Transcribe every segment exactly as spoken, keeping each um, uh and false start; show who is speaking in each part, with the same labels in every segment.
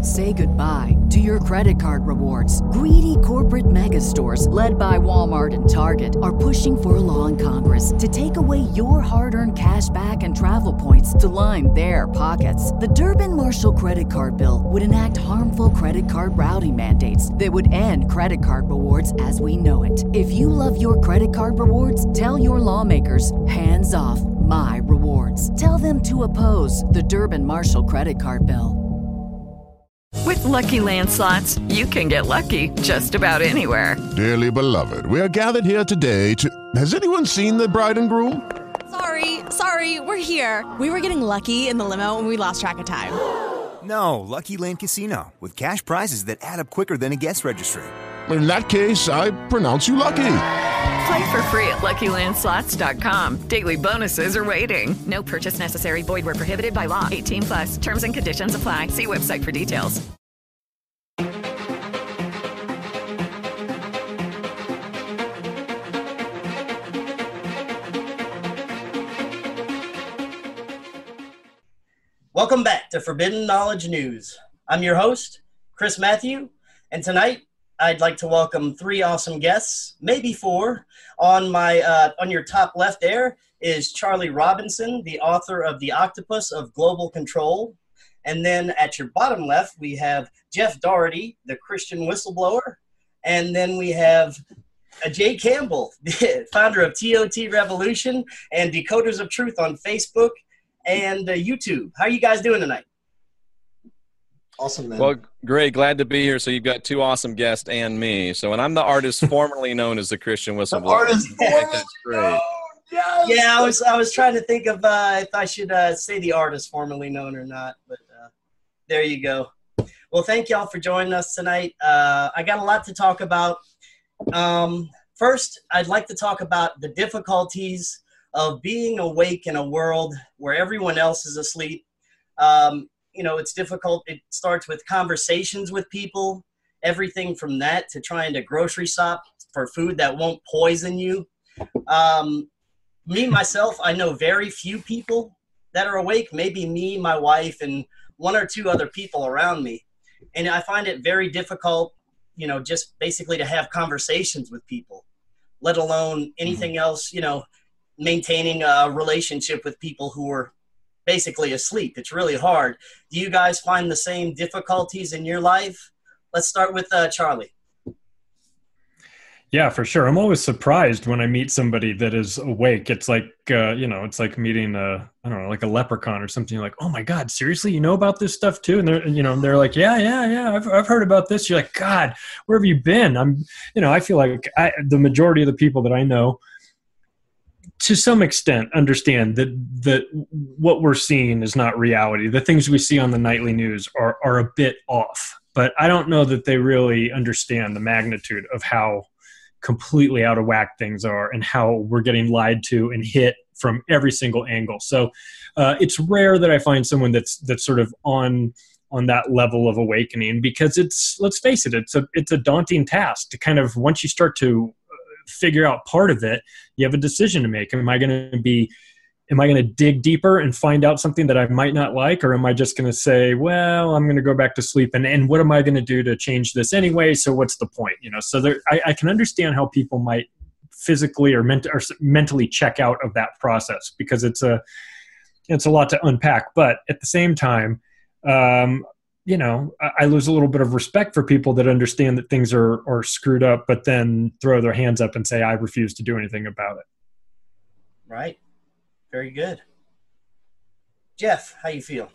Speaker 1: Say goodbye to your credit card rewards. Greedy corporate mega stores, led by Walmart and Target, are pushing for a law in Congress to take away your hard-earned cash back and travel points to line their pockets. The Durbin-Marshall credit card bill would enact harmful credit card routing mandates that would end credit card rewards as we know it. If you love your credit card rewards, tell your lawmakers, hands off my rewards. Tell them to oppose the Durbin-Marshall credit card bill.
Speaker 2: With Lucky Land Slots, you can get lucky just about anywhere.
Speaker 3: Dearly beloved, we are gathered here today to... Has anyone seen the bride and groom?
Speaker 4: Sorry, sorry, we're here. We were getting lucky in the limo and we lost track of time.
Speaker 5: No, Lucky Land Casino, with cash prizes that add up quicker than a guest registry.
Speaker 3: In that case, I pronounce you lucky.
Speaker 2: Play for free at Lucky Land Slots dot com. Daily bonuses are waiting. No purchase necessary. Void where prohibited by law. eighteen plus. Terms and conditions apply. See website for details.
Speaker 6: Welcome back to Forbidden Knowledge News. I'm your host, Chris Matthew, and tonight I'd like to welcome three awesome guests, maybe four. On my uh, on your top left there is Charlie Robinson, the author of The Octopus of Global Control. And then at your bottom left, we have Jeff Doherty, the Christian whistleblower. And then we have uh, Jay Campbell, the founder of T O T Revolution and Decoders of Truth on Facebook and uh, YouTube. How are you guys doing tonight?
Speaker 7: Awesome, man.
Speaker 8: Well, great. Glad to be here. So you've got two awesome guests and me. So, and I'm the artist formerly known as the Christian Whistleblower.
Speaker 7: The artist formerly
Speaker 8: That's great.
Speaker 7: Yes.
Speaker 6: Yeah, I was I was trying to think of uh, if I should uh, say the artist formerly known or not, but uh, there you go. Well, thank y'all for joining us tonight. Uh, I got a lot to talk about. Um, first, I'd like to talk about the difficulties of being awake in a world where everyone else is asleep. Um, you know, it's difficult. It starts with conversations with people, everything from that to trying to grocery shop for food that won't poison you. Um, me, myself, I know very few people that are awake, maybe me, my wife, and one or two other people around me. And I find it very difficult, you know, just basically to have conversations with people, let alone anything mm-hmm. else, you know, maintaining a relationship with people who are basically asleep. It's really hard. Do you guys find the same difficulties in your life? Let's start with uh, Charlie.
Speaker 9: Yeah, for sure. I'm always surprised when I meet somebody that is awake. It's like, uh, you know, it's like meeting a, I don't know, like a leprechaun or something. You're like, oh my God, seriously? You know about this stuff too? And they're, you know, they're like, yeah, yeah, yeah. I've, I've heard about this. You're like, God, where have you been? I'm, you know, I feel like I, the majority of the people that I know, to some extent, understand that that what we're seeing is not reality. The things we see on the nightly news are are a bit off, but I don't know that they really understand the magnitude of how completely out of whack things are and how we're getting lied to and hit from every single angle. So uh, it's rare that I find someone that's that's sort of on on that level of awakening, because it's, let's face it, it's a it's a daunting task to kind of, once you start to figure out part of it, you have a decision to make. Am I going to be, am I going to dig deeper and find out something that I might not like? Or am I just going to say, well, I'm going to go back to sleep, and, and what am I going to do to change this anyway? So what's the point? You know, so there, I, I can understand how people might physically or, ment- or mentally check out of that process, because it's a, it's a lot to unpack. But at the same time, um, you know, I lose a little bit of respect for people that understand that things are, are screwed up, but then throw their hands up and say, I refuse to do anything about it.
Speaker 6: Right. Very good. Jeff, how you feel?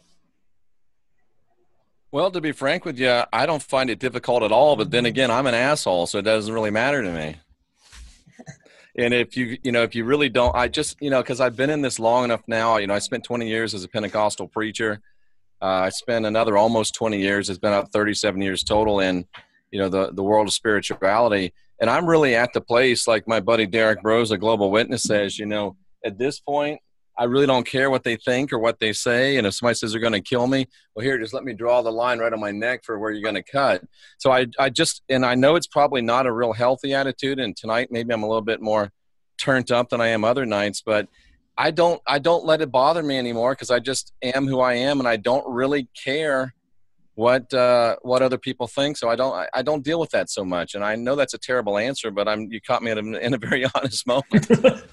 Speaker 8: Well, to be frank with you, I don't find it difficult at all, but then again, I'm an asshole, so it doesn't really matter to me. And if you, you know, if you really don't, I just, you know, because I've been in this long enough now, you know, I spent twenty years as a Pentecostal preacher. Uh, I spent another almost twenty years. It's been about thirty-seven years total in, you know, the, the world of spirituality. And I'm really at the place, like my buddy Derek Rose, a Global Witness, says, you know, at this point, I really don't care what they think or what they say. And if somebody says they're going to kill me, well, here, just let me draw the line right on my neck for where you're going to cut. So I, I just, and I know it's probably not a real healthy attitude. And tonight, maybe I'm a little bit more turned up than I am other nights, but I don't, I don't let it bother me anymore, because I just am who I am, and I don't really care what uh, what other people think. So I don't I, I don't deal with that so much. And I know that's a terrible answer, but I'm you caught me in a, in a very honest moment.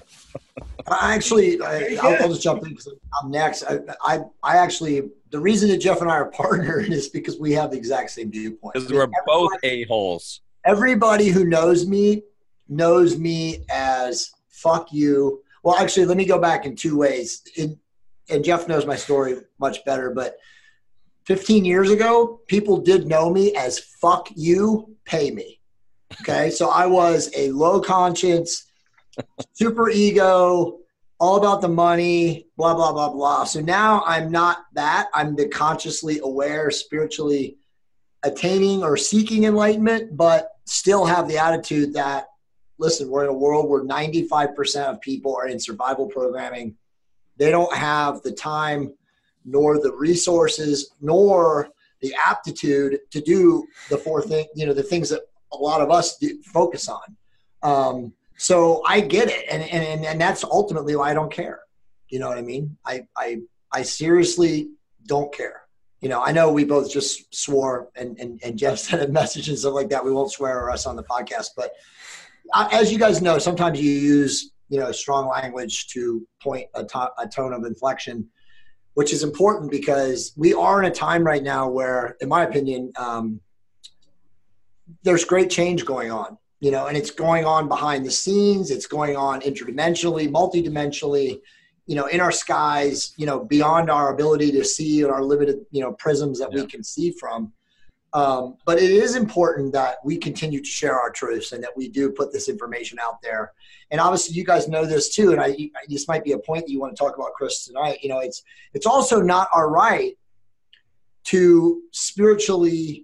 Speaker 7: I actually, I, I'll, I'll just jump in because I'm next. I, I, I actually, the reason that Jeff and I are partnered is because we have the exact same viewpoint.
Speaker 8: Because we're both a-holes.
Speaker 7: Everybody who knows me knows me as fuck you. Well, actually, let me go back in two ways. In, and Jeff knows my story much better, but fifteen years ago, people did know me as fuck you, pay me. Okay, so I was a low conscience, super ego, all about the money, blah, blah, blah, blah. So now I'm not that. I'm the consciously aware, spiritually attaining or seeking enlightenment, but still have the attitude that, listen, we're in a world where ninety-five percent of people are in survival programming. They don't have the time nor the resources nor the aptitude to do the four things, you know, the things that a lot of us do, focus on. Um, So I get it. And, and, and that's ultimately why I don't care. You know what I mean? I, I, I seriously don't care. You know, I know we both just swore and, and, and Jeff sent a message and stuff like that. We won't swear or us on the podcast, but I, as you guys know, sometimes you use, you know, strong language to point a, to, a tone of inflection, which is important because we are in a time right now where, in my opinion, um, there's great change going on. You know, and it's going on behind the scenes. It's going on interdimensionally, multidimensionally, you know, in our skies, you know, beyond our ability to see or our limited, you know, prisms that yeah. we can see from. Um, but it is important that we continue to share our truths and that we do put this information out there. And obviously you guys know this too. And I, this might be a point that you want to talk about, Chris, tonight. You know, it's, it's also not our right to spiritually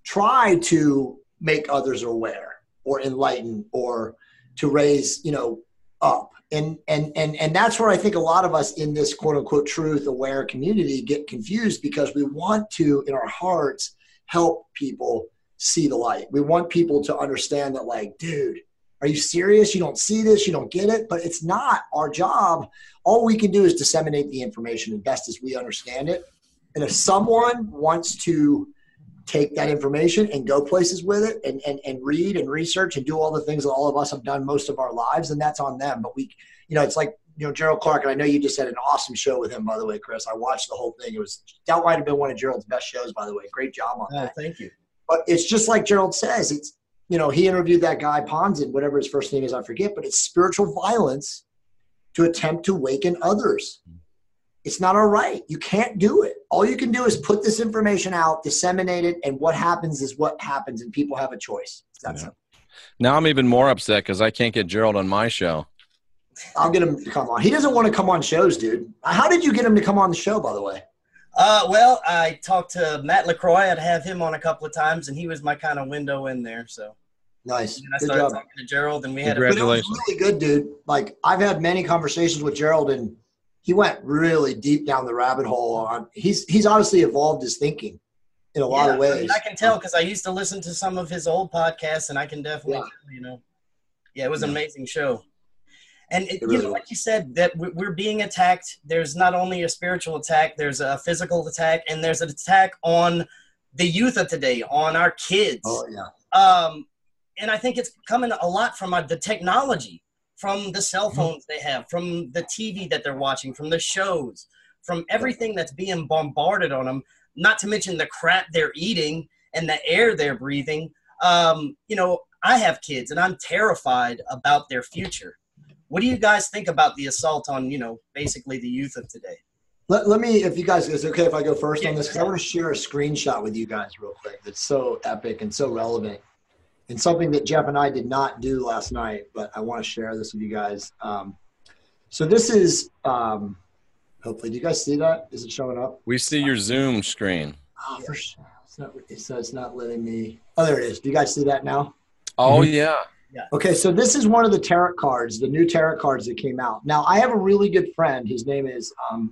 Speaker 7: try to make others aware or enlighten or to raise, you know, up. And, and, and, and that's where I think a lot of us in this quote unquote truth aware community get confused because we want to, in our hearts, help people see the light. We want people to understand that, like, dude, are you serious? You don't see this, you don't get it, but it's not our job. All we can do is disseminate the information as best as we understand it. And if someone wants to take that information and go places with it and, and, and read and research and do all the things that all of us have done most of our lives, and that's on them. But we, you know, it's like, you know, Gerald Clark, and I know you just had an awesome show with him, by the way, Chris. I watched the whole thing. It was, that might have been one of Gerald's best shows, by the way. Great job on that.
Speaker 6: Oh, thank you.
Speaker 7: But it's just like Gerald says, it's, you know, he interviewed that guy Ponzin, whatever his first name is, I forget, but it's spiritual violence to attempt to awaken others. It's not all right. You can't do it. All you can do is put this information out, disseminate it, and what happens is what happens, and people have a choice. That's
Speaker 8: yeah. Now I'm even more upset because I can't get Gerald on my show.
Speaker 7: I'll get him to come on. He doesn't want to come on shows, dude. How did you get him to come on the show, by the way?
Speaker 6: Uh, well, I talked to Matt LaCroix. I'd have him on a couple of times, and he was my kind of window in there. So
Speaker 7: nice.
Speaker 6: And I
Speaker 7: good
Speaker 6: started
Speaker 7: job.
Speaker 6: talking to Gerald, and we had
Speaker 8: Congratulations.
Speaker 7: A- it was really good, dude. Like, I've had many conversations with Gerald, and he went really deep down the rabbit hole on he's he's obviously evolved his thinking in a
Speaker 6: yeah,
Speaker 7: lot of ways.
Speaker 6: I mean, I can tell because I used to listen to some of his old podcasts, and I can definitely
Speaker 7: yeah.
Speaker 6: tell, you know, yeah, it was an
Speaker 7: yeah.
Speaker 6: amazing show. And it,
Speaker 7: it
Speaker 6: you
Speaker 7: really
Speaker 6: know,
Speaker 7: was.
Speaker 6: like you said, that we're being attacked. There's not only a spiritual attack, there's a physical attack, and there's an attack on the youth of today, on our kids.
Speaker 7: Oh yeah.
Speaker 6: Um, and I think it's coming a lot from uh, the technology. From the cell phones they have, from the T V that they're watching, from the shows, from everything that's being bombarded on them, not to mention the crap they're eating and the air they're breathing. Um, you know, I have kids and I'm terrified about their future. What do you guys think about the assault on, you know, basically the youth of today?
Speaker 7: Let, let me, if you guys, is it okay if I go first
Speaker 6: yeah,
Speaker 7: on this? Because I want to share a screenshot with you guys real quick that's so epic and so relevant. And something that Jeff and I did not do last night, but I want to share this with you guys. Um, so this is, um, hopefully, do you guys see that? Is it showing up?
Speaker 8: We see your Zoom screen.
Speaker 7: Oh, for sure. It's not, it's, it's not letting me. Oh, there it is. Do you guys see that now?
Speaker 8: Oh,
Speaker 7: Mm-hmm.
Speaker 8: yeah.
Speaker 6: Yeah.
Speaker 7: Okay, so this is one of the tarot cards, the new tarot cards that came out. Now, I have a really good friend. His name is, um,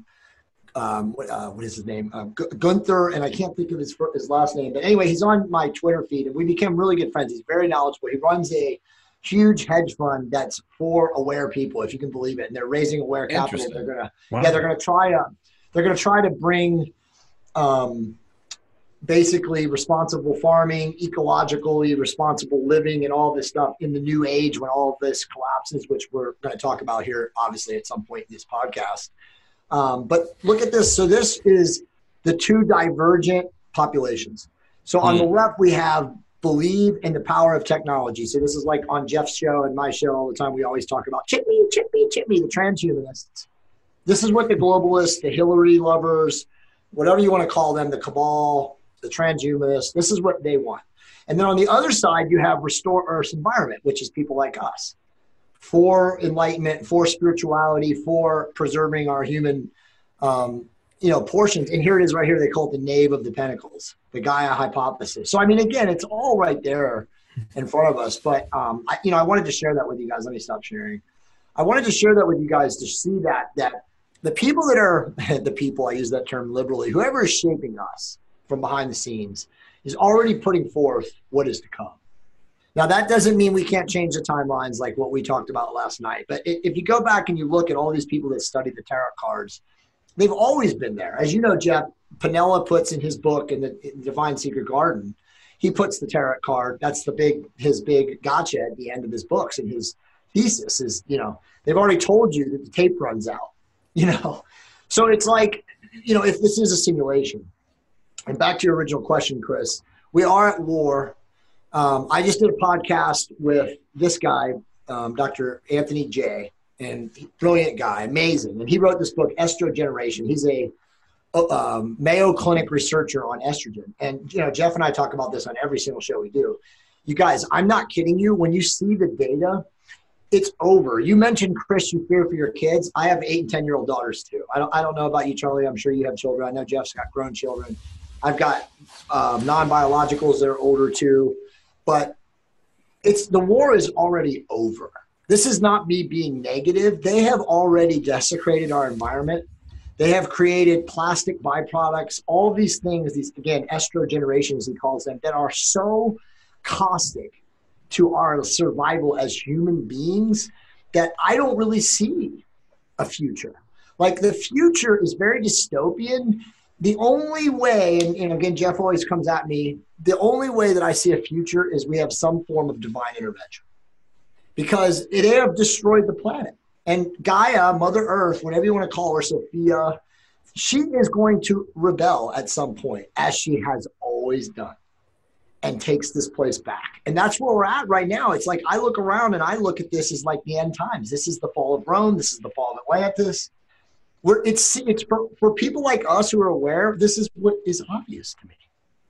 Speaker 7: um, what, uh, what is his name? Uh, Gunther, and I can't think of his his last name. But anyway, he's on my Twitter feed, and we became really good friends. He's very knowledgeable. He runs a huge hedge fund that's for aware people, if you can believe it. And they're raising aware capital. They're gonna, wow. yeah, they're gonna try to, they're gonna try to bring, um, basically responsible farming, ecologically responsible living, and all this stuff in the new age when all of this collapses, which we're going to talk about here, obviously, at some point in this podcast. Um, but look at this. So this is the two divergent populations. So on mm. the left, we have believe in the power of technology. So this is like on Jeff's show and my show all the time. We always talk about chip me, chip me, chip me, the transhumanists. This is what the globalists, the Hillary lovers, whatever you want to call them, the cabal, the transhumanists, this is what they want. And then on the other side, you have Restore Earth's Environment, which is people like us, for enlightenment, for spirituality, for preserving our human, um, you know, portions. And here it is right here. They call it the Knave of the Pentacles, the Gaia hypothesis. So, I mean, again, it's all right there in front of us. But, um, I, you know, I wanted to share that with you guys. Let me stop sharing. I wanted to share that with you guys to see that, that the people that are, the people, I use that term liberally, whoever is shaping us from behind the scenes is already putting forth what is to come. Now, that doesn't mean we can't change the timelines like what we talked about last night. But if you go back and you look at all these people that study the tarot cards, they've always been there. As you know, Jeff, Pinella puts in his book, in the, in the Divine Secret Garden, he puts the tarot card. That's the big, his big gotcha at the end of his books. And his thesis is, you know, they've already told you that the tape runs out, you know. So it's like, you know, if this is a simulation, and back to your original question, Chris, we are at war. Um, I just did a podcast with this guy, um, Doctor Anthony J., and brilliant guy, amazing. And he wrote this book, Estrogeneration. He's a um, Mayo Clinic researcher on estrogen. And, you know, Jeff and I talk about this on every single show we do. You guys, I'm not kidding you. When you see the data, it's over. You mentioned, Chris, you fear for your kids. I have eight and ten-year-old daughters, too. I don't, I don't know about you, Charlie. I'm sure you have children. I know Jeff's got grown children. I've got um, non-biologicals that are older, too. But it's the war is already over. This is not me being negative. They have already desecrated our environment. They have created plastic byproducts, all of these things, these, again, estrogeneration, as he calls them, that are so caustic to our survival as human beings that I don't really see a future. Like, the future is very dystopian. The only way, and, and again, Jeff always comes at me, the only way that I see a future is we have some form of divine intervention. Because it have destroyed the planet. And Gaia, Mother Earth, whatever you want to call her, Sophia, she is going to rebel at some point, as she has always done, and takes this place back. And that's where we're at right now. It's like I look around and I look at this as like the end times. This is the fall of Rome. This is the fall of Atlantis. We're, it's it's for, for people like us who are aware, this is what is obvious to me.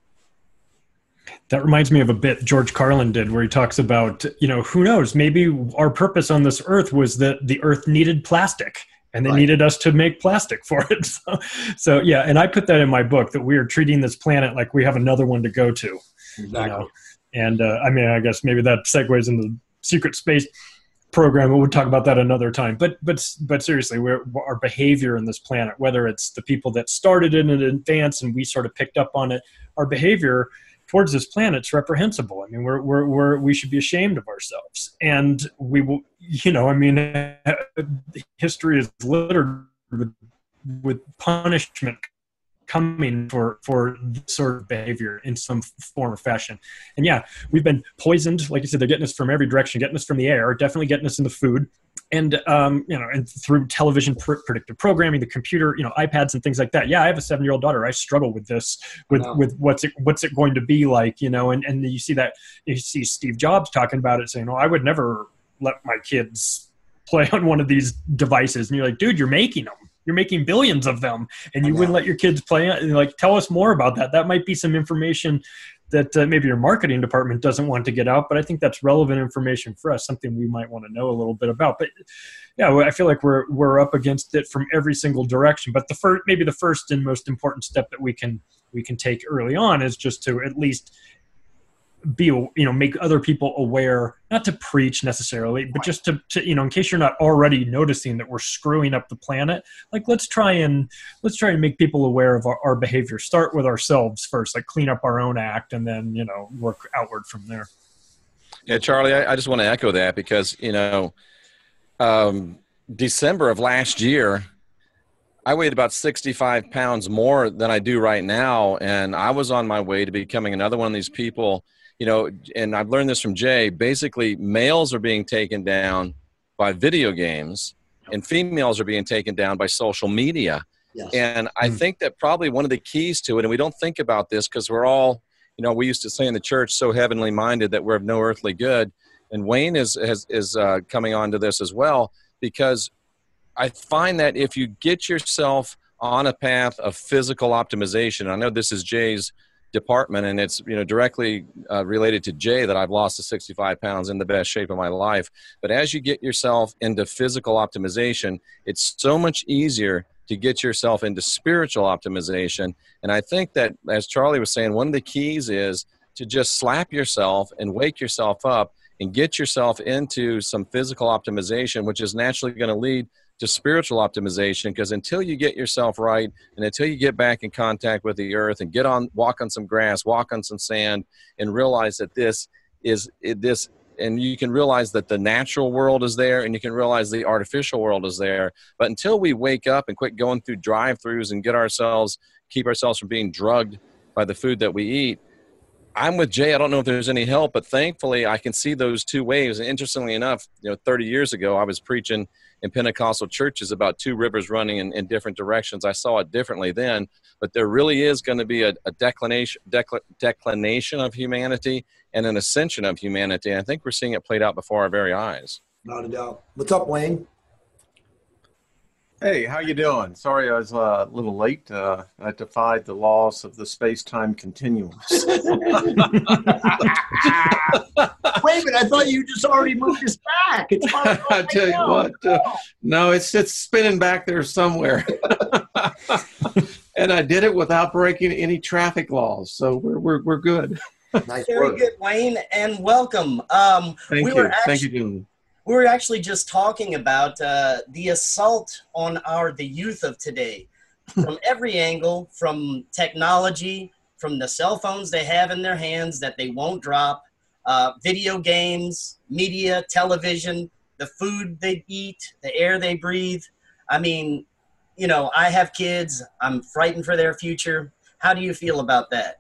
Speaker 9: That reminds me of a bit George Carlin did where he talks about, you know, who knows, maybe our purpose on this earth was that the earth needed plastic and they right. needed us to make plastic for it. So, so, yeah, and I put that in my book that we are treating this planet like we have another one to go to. Exactly. You know? And uh, I mean, I guess maybe that segues into the secret space program. We'll talk about that another time. But but but seriously, we're, our behavior in this planet, whether it's the people that started it in advance and we sort of picked up on it, our behavior towards this planet's reprehensible. I mean, we're, we're, we're, we should be ashamed of ourselves. And we will, you know, I mean, history is littered with, with punishment coming for, for this sort of behavior in some form or fashion. And yeah, we've been poisoned. Like you said, they're getting us from every direction, getting us from the air, definitely getting us in the food. And, um, you know, and through television pr- predictive programming, the computer, you know, iPads and things like that. Yeah, I have a seven-year-old daughter. I struggle with this, with, with what's it, what's it going to be like, you know, and, and you see that, you see Steve Jobs talking about it saying, oh, I would never let my kids play on one of these devices. And you're like, dude, you're making them. You're making billions of them, and you wouldn't let your kids play. And like, tell us more about that. That might be some information that uh, maybe your marketing department doesn't want to get out, but I think that's relevant information for us, something we might want to know a little bit about. But yeah, I feel like we're we're up against it from every single direction. But the first, maybe the first and most important step that we can we can take early on is just to at least be, you know, make other people aware, not to preach necessarily, but just to, to, you know, in case you're not already noticing that we're screwing up the planet, like let's try and let's try and make people aware of our, our behavior. Start with ourselves first, like clean up our own act, and then, you know, work outward from there.
Speaker 8: Yeah, Charlie, I, I just want to echo that because, you know, um, December of last year, I weighed about sixty-five pounds more than I do right now. And I was on my way to becoming another one of these people, you know, and I've learned this from Jay. Basically, males are being taken down by video games and females are being taken down by social media.
Speaker 7: Yes.
Speaker 8: And I mm. think that probably one of the keys to it, and we don't think about this because we're all, you know, we used to say in the church, so heavenly minded that we're of no earthly good. And Wayne is, is, is uh, coming on to this as well, because I find that if you get yourself on a path of physical optimization, I know this is Jay's department and it's, you know, directly uh, related to Jay that I've lost to sixty-five pounds in the best shape of my life. But as you get yourself into physical optimization, it's so much easier to get yourself into spiritual optimization. And I think that, as Charlie was saying, one of the keys is to just slap yourself and wake yourself up and get yourself into some physical optimization, which is naturally going to lead to spiritual optimization. Because until you get yourself right and until you get back in contact with the earth and get on, walk on some grass, walk on some sand, and realize that this is this, and you can realize that the natural world is there and you can realize the artificial world is there. But until we wake up and quit going through drive-thrus and get ourselves, keep ourselves from being drugged by the food that we eat, I'm with Jay. I don't know if there's any help, but thankfully I can see those two waves. And interestingly enough, you know, thirty years ago, I was preaching in Pentecostal churches about two rivers running in, in different directions. I saw it differently then, but there really is going to be a, a declination, decl- declination of humanity and an ascension of humanity. And I think we're seeing it played out before our very eyes.
Speaker 7: Not a doubt. What's up, Wayne?
Speaker 10: Hey, how you doing? Sorry I was uh, a little late. Uh, I defied the laws of the space-time continuum.
Speaker 7: Wait a minute, I thought you just already moved us back. It's
Speaker 10: I tell you what, uh, no, it's it's spinning back there somewhere. And I did it without breaking any traffic laws, so we're we're we're good.
Speaker 7: Nice
Speaker 6: Very
Speaker 7: work.
Speaker 6: good, Wayne, and welcome. Um,
Speaker 10: Thank
Speaker 6: we
Speaker 10: you.
Speaker 6: Were actually,
Speaker 10: Thank you, Julie.
Speaker 6: We were actually just talking about uh, the assault on our the youth of today, from every angle, from technology, from the cell phones they have in their hands that they won't drop, uh, video games, media, television, the food they eat, the air they breathe. I mean, you know, I have kids. I'm frightened for their future. How do you feel about that?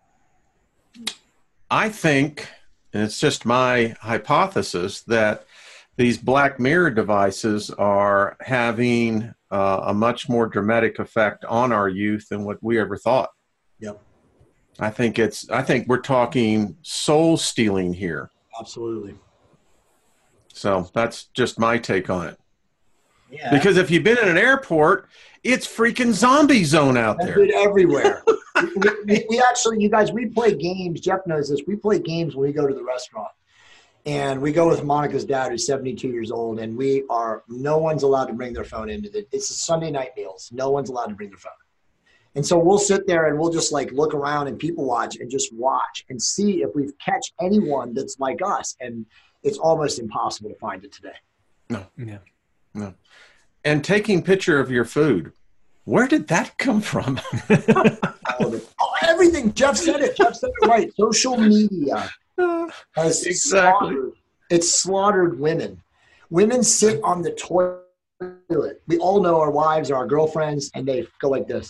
Speaker 10: I think, and it's just my hypothesis, that these Black Mirror devices are having uh, a much more dramatic effect on our youth than what we ever thought.
Speaker 7: Yep.
Speaker 10: I think it's, I think we're talking soul stealing here.
Speaker 7: Absolutely.
Speaker 10: So that's just my take on it.
Speaker 6: Yeah.
Speaker 10: Because if you've been in an airport, it's freaking zombie zone out there.
Speaker 7: It's everywhere. we, we, we actually, you guys, we play games. Jeff knows this. We play games when we go to the restaurant. And we go with Monica's dad, who's seventy-two years old, and we are, no one's allowed to bring their phone into the, it's a Sunday night meals. No one's allowed to bring their phone. And so we'll sit there and we'll just like look around and people watch and just watch and see if we catch anyone that's like us. And it's almost impossible to find it today.
Speaker 10: No. Yeah. No. And taking picture of your food. Where did that come from?
Speaker 7: oh, everything. Jeff said it. Jeff said it right. Social media. Has
Speaker 10: exactly.
Speaker 7: slaughtered, it's slaughtered women. Women sit on the toilet. We all know our wives or our girlfriends, and they go like this.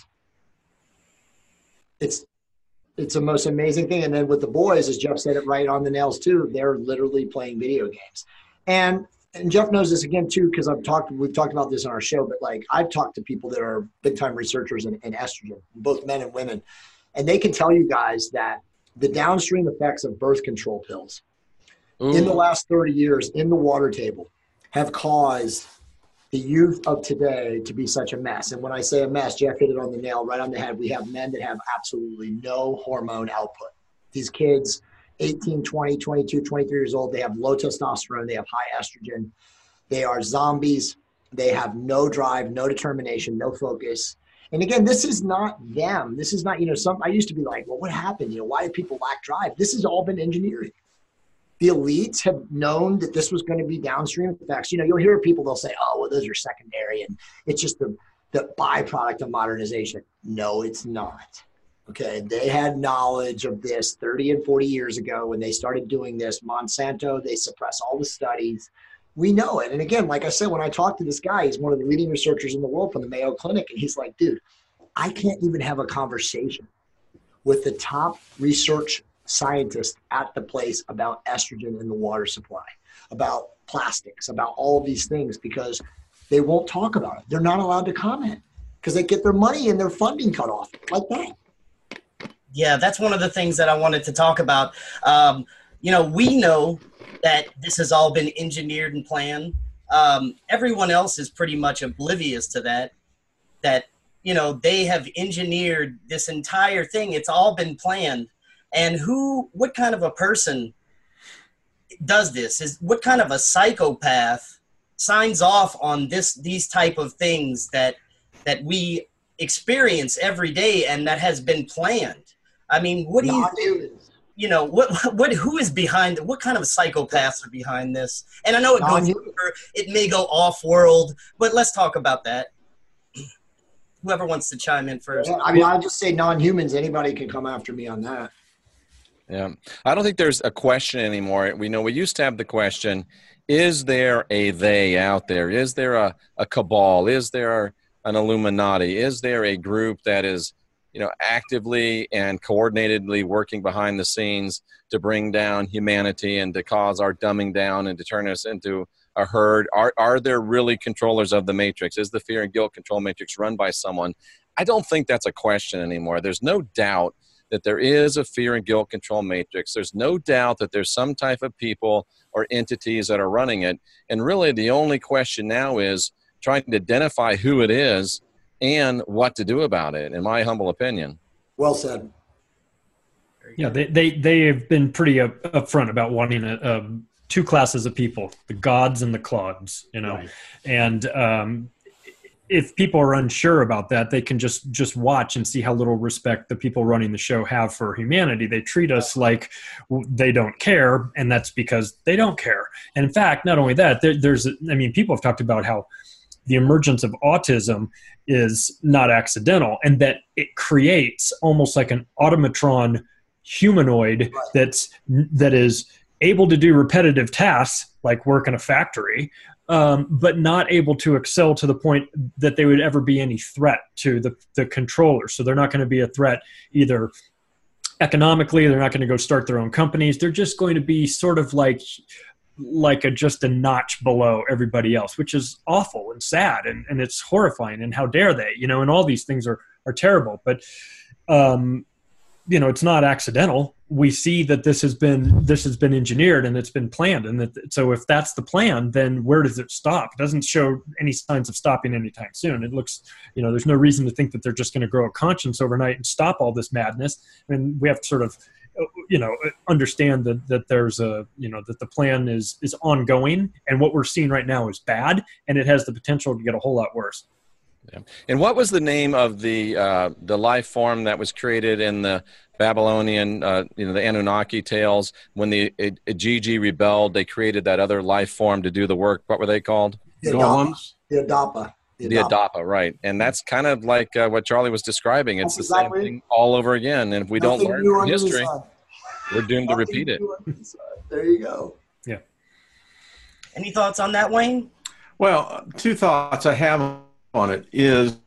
Speaker 7: It's it's the most amazing thing. And then with the boys, as Jeff said it right on the nails too, they're literally playing video games. And and Jeff knows this again too, because I've talked we've talked about this on our show, but like I've talked to people that are big time researchers in, in estrogen, both men and women, and they can tell you guys that the downstream effects of birth control pills Ooh. in the last thirty years in the water table have caused the youth of today to be such a mess. And when I say a mess, Jeff hit it on the nail, right on the head. We have men that have absolutely no hormone output. These kids, eighteen, twenty, twenty-two, twenty-three years old, they have low testosterone, they have high estrogen. They are zombies. They have no drive, no determination, no focus. And again, this is not them. This is not, you know, some, I used to be like, well, what happened? You know, why do people lack drive? This has all been engineering. The elites have known that this was going to be downstream effects. You know, you'll hear people, they'll say, oh, well, those are secondary. And it's just the, the byproduct of modernization. No, it's not. Okay. They had knowledge of this thirty and forty years ago when they started doing this. Monsanto, they suppress all the studies. We know it. And again, like I said, when I talked to this guy, he's one of the leading researchers in the world from the Mayo Clinic. And he's like, dude, I can't even have a conversation with the top research scientist at the place about estrogen in the water supply, about plastics, about all of these things, because they won't talk about it. They're not allowed to comment because they get their money and their funding cut off like that.
Speaker 6: Yeah, that's one of the things that I wanted to talk about. Um, you know, we know that this has all been engineered and planned. Um, everyone else is pretty much oblivious to that, that, you know, they have engineered this entire thing. It's all been planned. And who, what kind of a person does this? Is what kind of a psychopath signs off on this, these type of things that, that we experience every day and that has been planned? I mean, what do you think, you know, what, what, who is behind, what kind of psychopaths are behind this? And I know it goes, it may go off world, but let's talk about that. Whoever wants to chime in first.
Speaker 7: I mean, I'll just say non-humans. Anybody can come after me on that.
Speaker 8: Yeah. I don't think there's a question anymore. We know we used to have the question, is there a they out there? Is there a, a cabal? Is there an Illuminati? Is there a group that is, you know, actively and coordinatedly working behind the scenes to bring down humanity and to cause our dumbing down and to turn us into a herd? Are are there really controllers of the matrix? Is the fear and guilt control matrix run by someone? I don't think that's a question anymore. There's no doubt that there is a fear and guilt control matrix. There's no doubt that there's some type of people or entities that are running it. And really the only question now is trying to identify who it is and what to do about it, in my humble opinion.
Speaker 7: Well said.
Speaker 9: Yeah, they, they, they have been pretty up, upfront about wanting a, um, two classes of people, the gods and the clods, you know, right. and um, if people are unsure about that, they can just, just watch and see how little respect the people running the show have for humanity. They treat us like they don't care, and that's because they don't care. And in fact, not only that, there, there's, I mean, people have talked about how the emergence of autism is not accidental, and that it creates almost like an automatron humanoid right. that's, that is able to do repetitive tasks like work in a factory, um, but not able to excel to the point that they would ever be any threat to the, the controller. So they're not going to be a threat either economically. They're not going to go start their own companies. They're just going to be sort of like, like a, just a notch below everybody else, which is awful and sad. And, and it's horrifying. And how dare they, you know, and all these things are, are terrible, but, um, you know, it's not accidental. We see that this has been, this has been engineered and it's been planned. And that, so if that's the plan, then where does it stop? It doesn't show any signs of stopping anytime soon. It looks, you know, there's no reason to think that they're just going to grow a conscience overnight and stop all this madness. I mean, we have to sort of, you know, understand that, that there's a, you know, that the plan is, is ongoing, and what we're seeing right now is bad, and it has the potential to get a whole lot worse.
Speaker 8: Yeah. And what was the name of the uh, the life form that was created in the Babylonian, uh, you know, the Anunnaki tales? When the Igigi rebelled, they created that other life form to do the work. What were they called?
Speaker 7: The Golems. The Adapa.
Speaker 8: The, the Adapa, right. And that's kind of like uh, what Charlie was describing. It's that's the exactly. same thing all over again. And if we Nothing don't learn from history, we're doomed Nothing to repeat it.
Speaker 7: There you go.
Speaker 9: Yeah.
Speaker 6: Any thoughts on that, Wayne?
Speaker 10: Well, two thoughts I have on it is,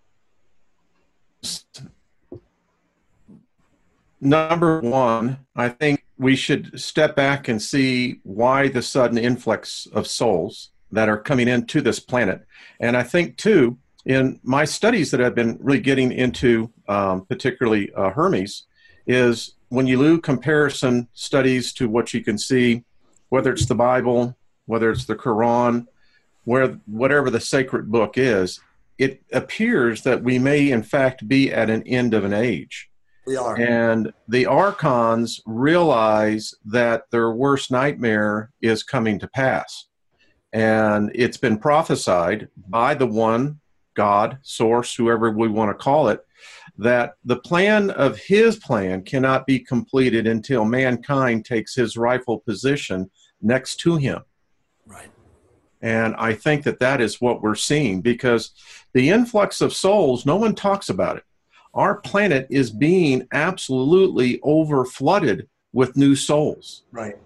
Speaker 10: number one, I think we should step back and see why the sudden influx of souls that are coming into this planet. And I think, too, in my studies that I've been really getting into, um, particularly uh, Hermes, is when you do comparison studies to what you can see, whether it's the Bible, whether it's the Quran, where whatever the sacred book is, it appears that we may, in fact, be at an end of an age.
Speaker 7: We are.
Speaker 10: And the archons realize that their worst nightmare is coming to pass. And it's been prophesied by the one, God, source, whoever we want to call it, that the plan of his plan cannot be completed until mankind takes his rightful position next to him.
Speaker 7: Right.
Speaker 10: And I think that that is what we're seeing, because the influx of souls, no one talks about it. Our planet is being absolutely over flooded with new souls.
Speaker 7: Right.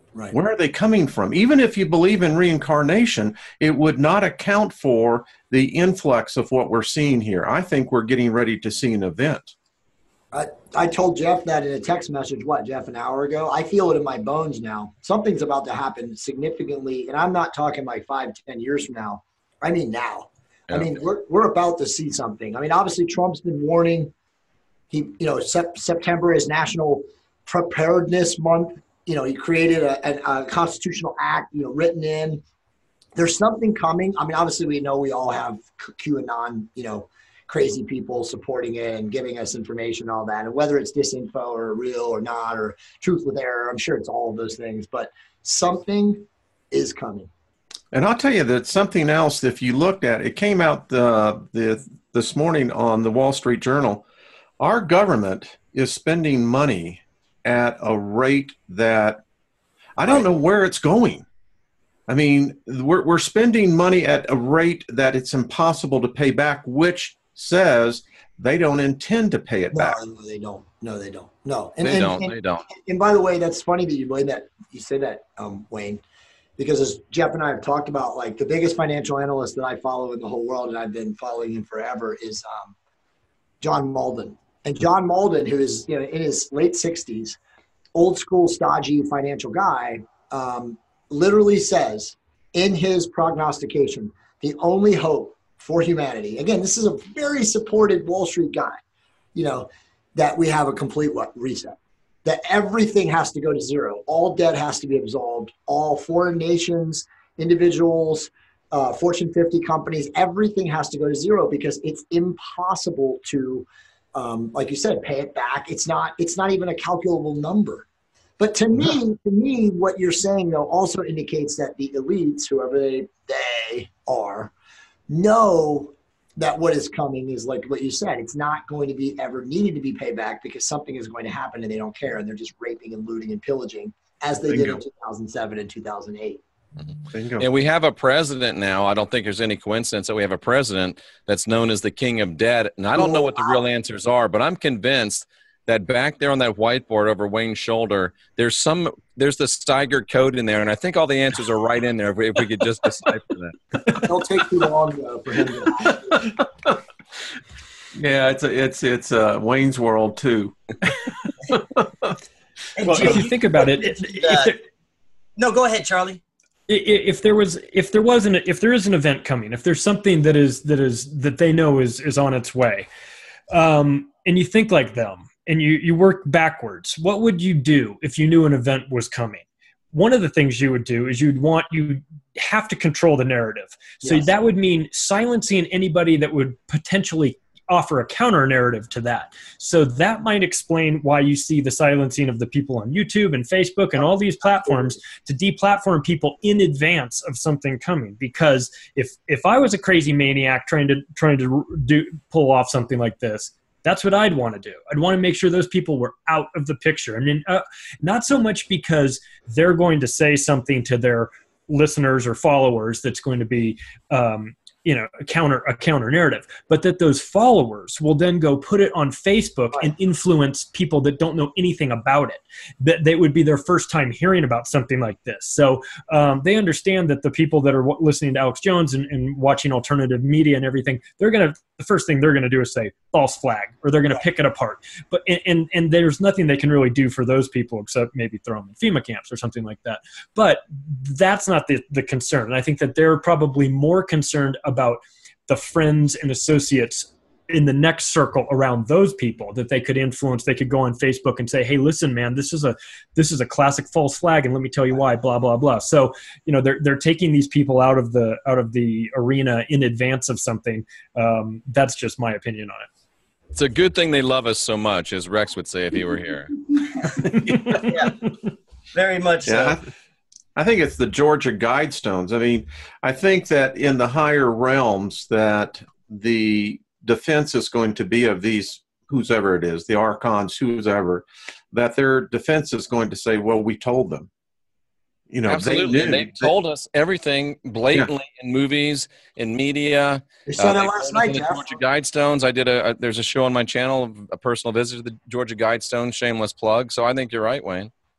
Speaker 7: Right.
Speaker 10: Where are they coming from? Even if you believe in reincarnation, it would not account for the influx of what we're seeing here. I think we're getting ready to see an event.
Speaker 7: I, I told Jeff that in a text message, what, Jeff, an hour ago? I feel it in my bones now. Something's about to happen significantly, and I'm not talking like five, ten years from now. I mean now. Yeah. I mean, we're we're about to see something. I mean, obviously, Trump's been warning. He, you know, sep- September is National Preparedness Month. You know, he created a, a, a constitutional act, you know, written in. There's something coming. I mean, obviously, we know we all have QAnon, you know, crazy people supporting it and giving us information and all that. And whether it's disinfo or real or not, or truth with error, I'm sure it's all of those things. But something is coming.
Speaker 10: And I'll tell you that something else, if you looked at, it came out the, the this morning on the Wall Street Journal. Our government is spending money at a rate that I don't know where it's going. I mean, we're we're spending money at a rate that it's impossible to pay back, which says they don't intend to pay it
Speaker 7: no,
Speaker 10: back.
Speaker 7: No, they don't. No, they don't. No, and,
Speaker 8: they
Speaker 7: and,
Speaker 8: don't.
Speaker 7: And,
Speaker 8: they don't.
Speaker 7: And by the way, that's funny that you made that. You say that, um, Wayne, because as Jeff and I have talked about, like the biggest financial analyst that I follow in the whole world, and I've been following him forever, is um, John Malden. And John Malden, who is, you know, in his late sixties, old school, stodgy financial guy, um, literally says in his prognostication, the only hope for humanity, again, this is a very supported Wall Street guy, you know, that we have a complete reset, that everything has to go to zero. All debt has to be absolved. All foreign nations, individuals, uh, Fortune fifty companies, everything has to go to zero because it's impossible to, um, like you said, pay it back. It's not, it's not even a calculable number. But to me, to me, what you're saying though also indicates that the elites, whoever they, they are, know that what is coming is like what you said. It's not going to be ever needed to be paid back because something is going to happen and they don't care. And they're just raping and looting and pillaging as they Bingo. did in two thousand seven and two thousand eight.
Speaker 8: Bingo. And we have a president now. I don't think there's any coincidence that we have a president that's known as the king of debt. And I don't know what the real answers are, but I'm convinced that back there on that whiteboard over Wayne's shoulder, there's some, there's the Steiger code in there, and I think all the answers are right in there if we, if we could just decipher that.
Speaker 7: It'll take too long though, for him to.
Speaker 10: Yeah, it's a, it's it's uh, Wayne's World too.
Speaker 9: Well, if you think about it, if there,
Speaker 6: no, go ahead, Charlie.
Speaker 9: If there was, if there was an, if there is an event coming, if there's something that is that is that they know is is on its way, um, and you think like them. And you, you work backwards. What would you do if you knew an event was coming? One of the things you would do is you'd want, you have to control the narrative. So yes. That would mean silencing anybody that would potentially offer a counter narrative to that. So that might explain why you see the silencing of the people on YouTube and Facebook and all these platforms to deplatform people in advance of something coming. Because if if I was a crazy maniac trying to trying to do pull off something like this, that's what I'd want to do. I'd want to make sure those people were out of the picture. I mean, uh, not so much because they're going to say something to their listeners or followers that's going to be, um, you know, a counter a counter narrative, but that those followers will then go put it on Facebook and influence people that don't know anything about it. That they would be their first time hearing about something like this. So um, they understand that the people that are w- listening to Alex Jones and, and watching alternative media and everything, they're gonna the first thing they're gonna do is say false flag, or they're gonna pick it apart. But and and, and there's nothing they can really do for those people except maybe throw them in FEMA camps or something like that. But that's not the the concern. And I think that they're probably more concerned about the friends and associates in the next circle around those people that they could influence. They could go on Facebook and say, hey, listen, man, this is a, this is a classic false flag. And let me tell you why, blah, blah, blah. So, you know, they're, they're taking these people out of the, out of the arena in advance of something. Um, that's just my opinion on it.
Speaker 8: It's a good thing they love us so much, as Rex would say if he were here.
Speaker 6: Yeah, very much
Speaker 10: yeah,
Speaker 6: so.
Speaker 10: I, I think it's the Georgia Guidestones. I mean, I think that in the higher realms that the defense is going to be of these, whoever it is, the archons, whoever, that their defense is going to say, well, we told them. You know,
Speaker 8: absolutely.
Speaker 10: They knew.
Speaker 8: They've told us everything blatantly yeah. in movies, in media.
Speaker 7: They said
Speaker 8: uh,
Speaker 7: it last night,
Speaker 8: the
Speaker 7: Jeff.
Speaker 8: Georgia Guidestones. I did a, a, there's a show on my channel, a personal visit to the Georgia Guidestones, shameless plug. So I think you're right, Wayne.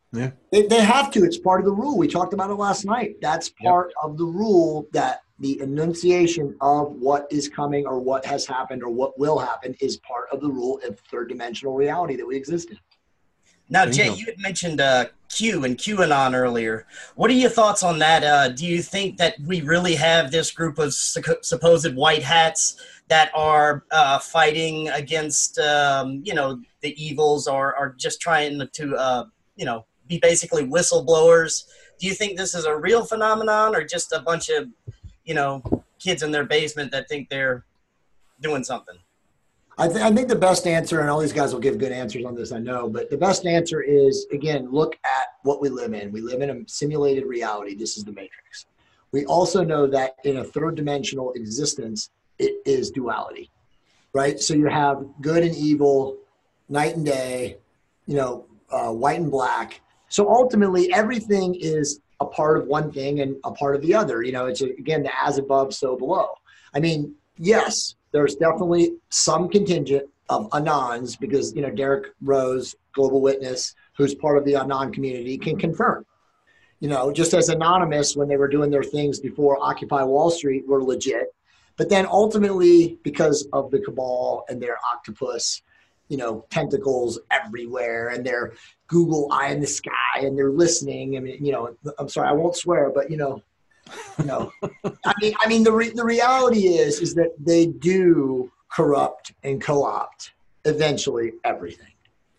Speaker 10: Yeah.
Speaker 7: They, they have to. It's part of the rule. We talked about it last night. That's part yep. of the rule, that the enunciation of what is coming or what has happened or what will happen is part of the rule of third dimensional reality that we exist in.
Speaker 6: Now, Jay, you had mentioned uh, Q and QAnon earlier. What are your thoughts on that? Uh, do you think that we really have this group of su- supposed white hats that are uh, fighting against, um, you know, the evils, or are just trying to, uh, you know, be basically whistleblowers? Do you think this is a real phenomenon, or just a bunch of, you know, kids in their basement that think they're doing something?
Speaker 7: I, th- I think the best answer, and all these guys will give good answers on this, I know, but the best answer is, again, look at what we live in. We live in a simulated reality. This is the Matrix. We also know that in a third dimensional existence, it is duality, right? So you have good and evil, night and day, you know, uh, white and black. So ultimately, everything is a part of one thing and a part of the other. You know, it's, again, the as above, so below. I mean, yes, there's definitely some contingent of Anons, because, you know, Derek Rose, Global Witness, who's part of the Anon community, can confirm. You know, just as Anonymous, when they were doing their things before Occupy Wall Street, were legit. But then ultimately, because of the cabal and their octopus, you know, tentacles everywhere, and their Google eye in the sky, and they're listening. I mean, you know, I'm sorry, I won't swear, but, you know, you know, I mean, I mean, the re- the reality is, is that they do corrupt and co-opt eventually everything.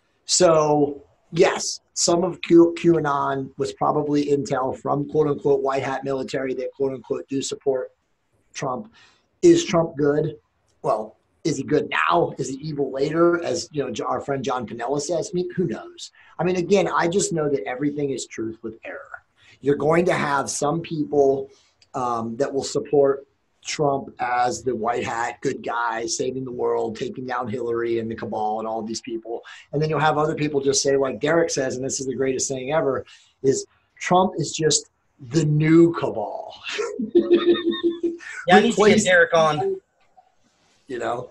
Speaker 7: So yes, some of Q- QAnon was probably intel from quote unquote white hat military that quote unquote do support Trump. Is Trump good? Well, is he good now? Is he evil later? As you know, our friend John Pinella says. I mean, who knows? I mean, again, I just know that everything is truth with error. You're going to have some people um, that will support Trump as the white hat, good guy, saving the world, taking down Hillary and the cabal and all of these people. And then you'll have other people just say, like Derek says, and this is the greatest thing ever, is Trump is just the new cabal.
Speaker 6: Yeah, I need to get Derek on.
Speaker 7: You know?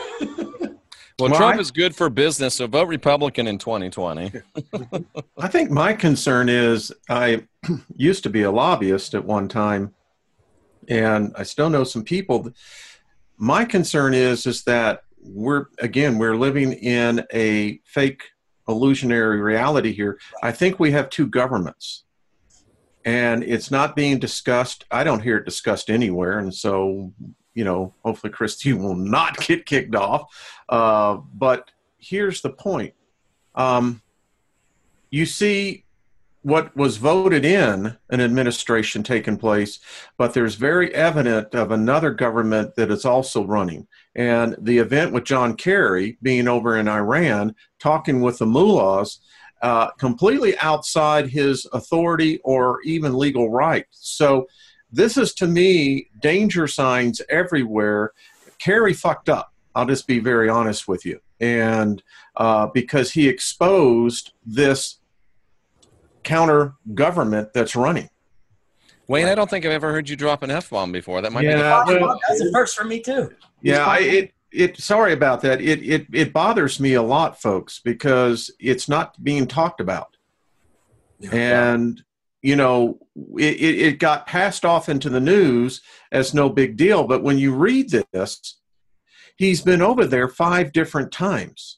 Speaker 8: Well, well, Trump I, is good for business, so vote Republican in twenty twenty.
Speaker 10: I think my concern is, I used to be a lobbyist at one time, and I still know some people. My concern is, is that we're, again, we're living in a fake illusionary reality here. I think we have two governments, and it's not being discussed. I don't hear it discussed anywhere, and so, you know, hopefully Christie will not get kicked off. Uh, but here's the point. Um, you see what was voted in an administration taking place, but there's very evident of another government that is also running. And the event with John Kerry being over in Iran, talking with the mullahs, uh, completely outside his authority or even legal right. So this is, to me, danger signs everywhere. Kerry fucked up. I'll just be very honest with you. And uh, because he exposed this counter government that's running.
Speaker 8: Wayne, I don't think I've ever heard you drop an F-bomb before. That might
Speaker 10: yeah,
Speaker 8: be the
Speaker 6: well, that's the first for me too.
Speaker 10: Yeah, I, it it sorry about that. It it it bothers me a lot, folks, because it's not being talked about. Yeah. And you know, it, it, it got passed off into the news as no big deal. But when you read this, he's been over there five different times.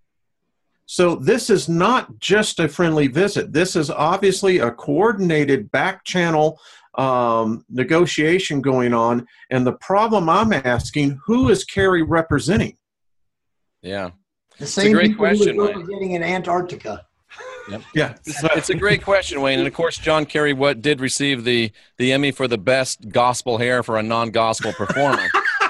Speaker 10: So this is not just a friendly visit. This is obviously a coordinated back channel um, negotiation going on. And the problem I'm asking, who is Kerry representing?
Speaker 8: Yeah.
Speaker 7: The same
Speaker 8: it's a great
Speaker 7: people
Speaker 8: question,
Speaker 7: who were representing in Antarctica.
Speaker 8: Yep.
Speaker 10: Yeah,
Speaker 8: it's, it's a great question, Wayne. And of course, John Kerry what did receive the the Emmy for the best gospel hair for a non-gospel performer.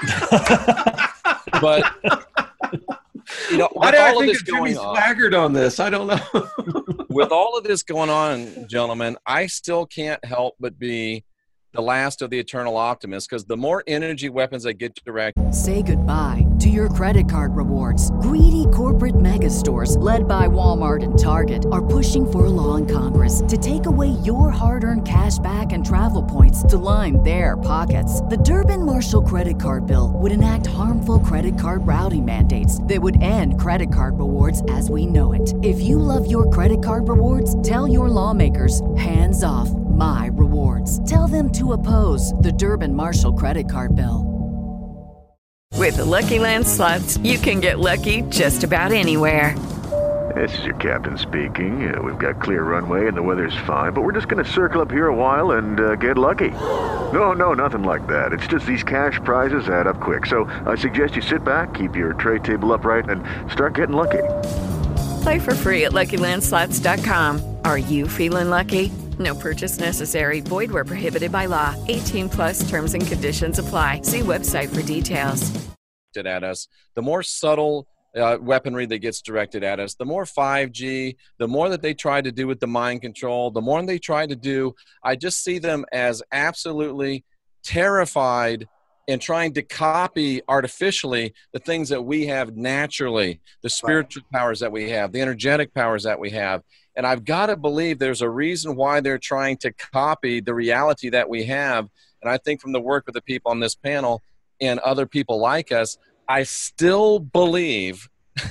Speaker 8: But you know,
Speaker 10: why do I think of Jimmy Swaggart on this? I don't know.
Speaker 8: With all of this going on, gentlemen, I still can't help but be the last of the eternal optimists, because the more energy weapons I get directed.
Speaker 1: Say goodbye to your credit card rewards. Greedy corporate mega stores, led by Walmart and Target, are pushing for a law in Congress to take away your hard-earned cash back and travel points to line their pockets. The Durbin-Marshall credit card bill would enact harmful credit card routing mandates that would end credit card rewards as we know it. If you love your credit card rewards, tell your lawmakers, hands off my rewards. Tell them to oppose the Durbin-Marshall credit card bill.
Speaker 2: With the Lucky Land Slots, you can get lucky just about anywhere.
Speaker 11: This is your captain speaking. Uh, we've got clear runway and the weather's fine, but we're just going to circle up here a while and uh, get lucky. No, no, nothing like that. It's just these cash prizes add up quick. So I suggest you sit back, keep your tray table upright, and start getting lucky.
Speaker 2: Play for free at Lucky Land Slots dot com. Are you feeling lucky? No purchase necessary. Void where prohibited by law. eighteen plus terms and conditions apply. See website for details.
Speaker 8: At us, the more subtle uh, weaponry that gets directed at us, the more five G, the more that they try to do with the mind control, the more they try to do. I just see them as absolutely terrified and trying to copy artificially the things that we have naturally, the spiritual powers that we have, the energetic powers that we have. And I've got to believe there's a reason why they're trying to copy the reality that we have. And I think from the work of the people on this panel and other people like us, I still believe,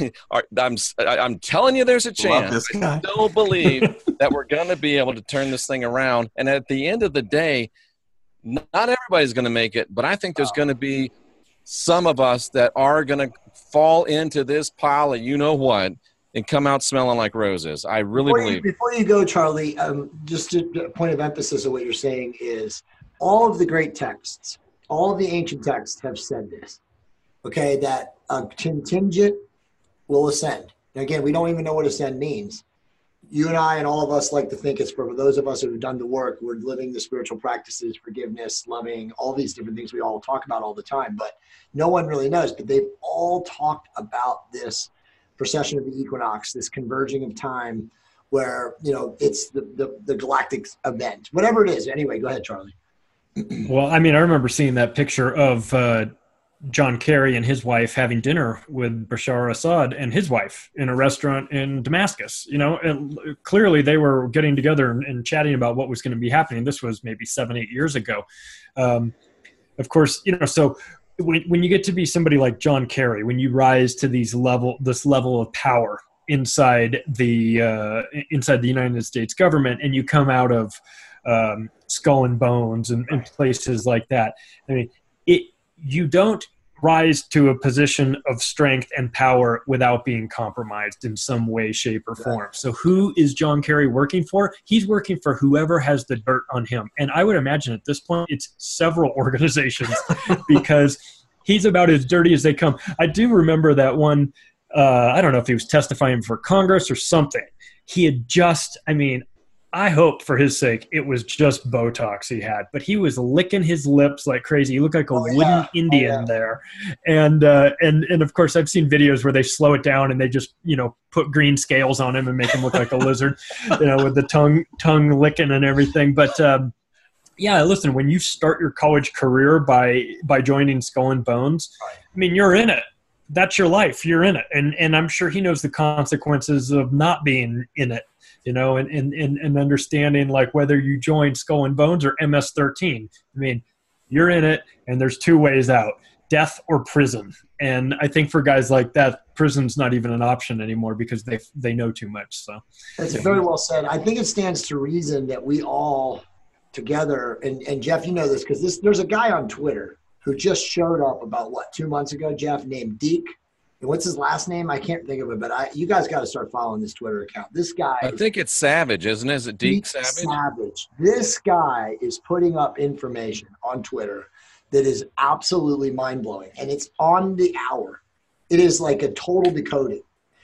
Speaker 8: I'm, I'm telling you there's a chance, I still believe that we're going to be able to turn this thing around. And at the end of the day, not everybody's going to make it, but I think there's going to be some of us that are going to fall into this pile of you-know-what and come out smelling like roses. I really
Speaker 7: before
Speaker 8: believe.
Speaker 7: You, before you go, Charlie, um, just a point of emphasis of what you're saying is all of the great texts, all of the ancient texts have said this, okay, that a contingent will ascend. And again, we don't even know what ascend means. You and I and all of us like to think it's for those of us who have done the work, we're living the spiritual practices, forgiveness, loving, all these different things we all talk about all the time, but no one really knows. But they've all talked about this precession of the equinox, this converging of time where, you know, it's the, the, the galactic event, whatever it is. Anyway, go ahead, Charlie.
Speaker 9: Well, I mean, I remember seeing that picture of uh, John Kerry and his wife having dinner with Bashar Assad and his wife in a restaurant in Damascus, you know, and clearly they were getting together and, and chatting about what was going to be happening. This was maybe seven, eight years ago. Um, of course, you know, so when, when you get to be somebody like John Kerry, when you rise to these level, this level of power inside the, uh, inside the United States government, and you come out of um, Skull and Bones and, and places like that, I mean, it, you don't rise to a position of strength and power without being compromised in some way, shape, or form. So who is John Kerry working for? He's working for whoever has the dirt on him. And I would imagine at this point, it's several organizations because he's about as dirty as they come. I do remember that one, uh, I don't know if he was testifying for Congress or something. He had just, I mean, I hope for his sake it was just Botox he had, but he was licking his lips like crazy. He looked like a
Speaker 7: oh,
Speaker 9: wooden
Speaker 7: yeah.
Speaker 9: Indian
Speaker 7: oh, yeah.
Speaker 9: there. And, uh, and, and of course I've seen videos where they slow it down and they just, you know, put green scales on him and make him look like a lizard, you know, with the tongue, tongue licking and everything. But, um, yeah, listen, when you start your college career by, by joining Skull and Bones, I mean, you're in it. That's your life. You're in it. And, and I'm sure he knows the consequences of not being in it. You know, and, and, and understanding like whether you join Skull and Bones or M S thirteen. I mean, you're in it and there's two ways out, death or prison. And I think for guys like that, prison's not even an option anymore because they they know too much. So
Speaker 7: that's very well said. I think it stands to reason that we all together, and, and Jeff, you know this, because this there's a guy on Twitter who just showed up about, what, two months ago, Jeff, named Deke. And what's his last name? I can't think of it, but I you guys got to start following this Twitter account. This guy.
Speaker 8: I think it's Savage, isn't it? Is it Deke Savage?
Speaker 7: Savage. This guy is putting up information on Twitter that is absolutely mind-blowing, and it's on the hour. It is like a total decoding.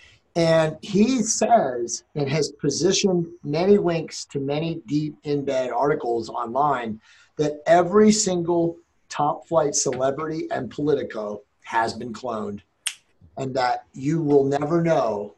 Speaker 7: And he says, and has positioned many links to many deep in-bed articles online, that every single top-flight celebrity and Politico has been cloned, and that you will never know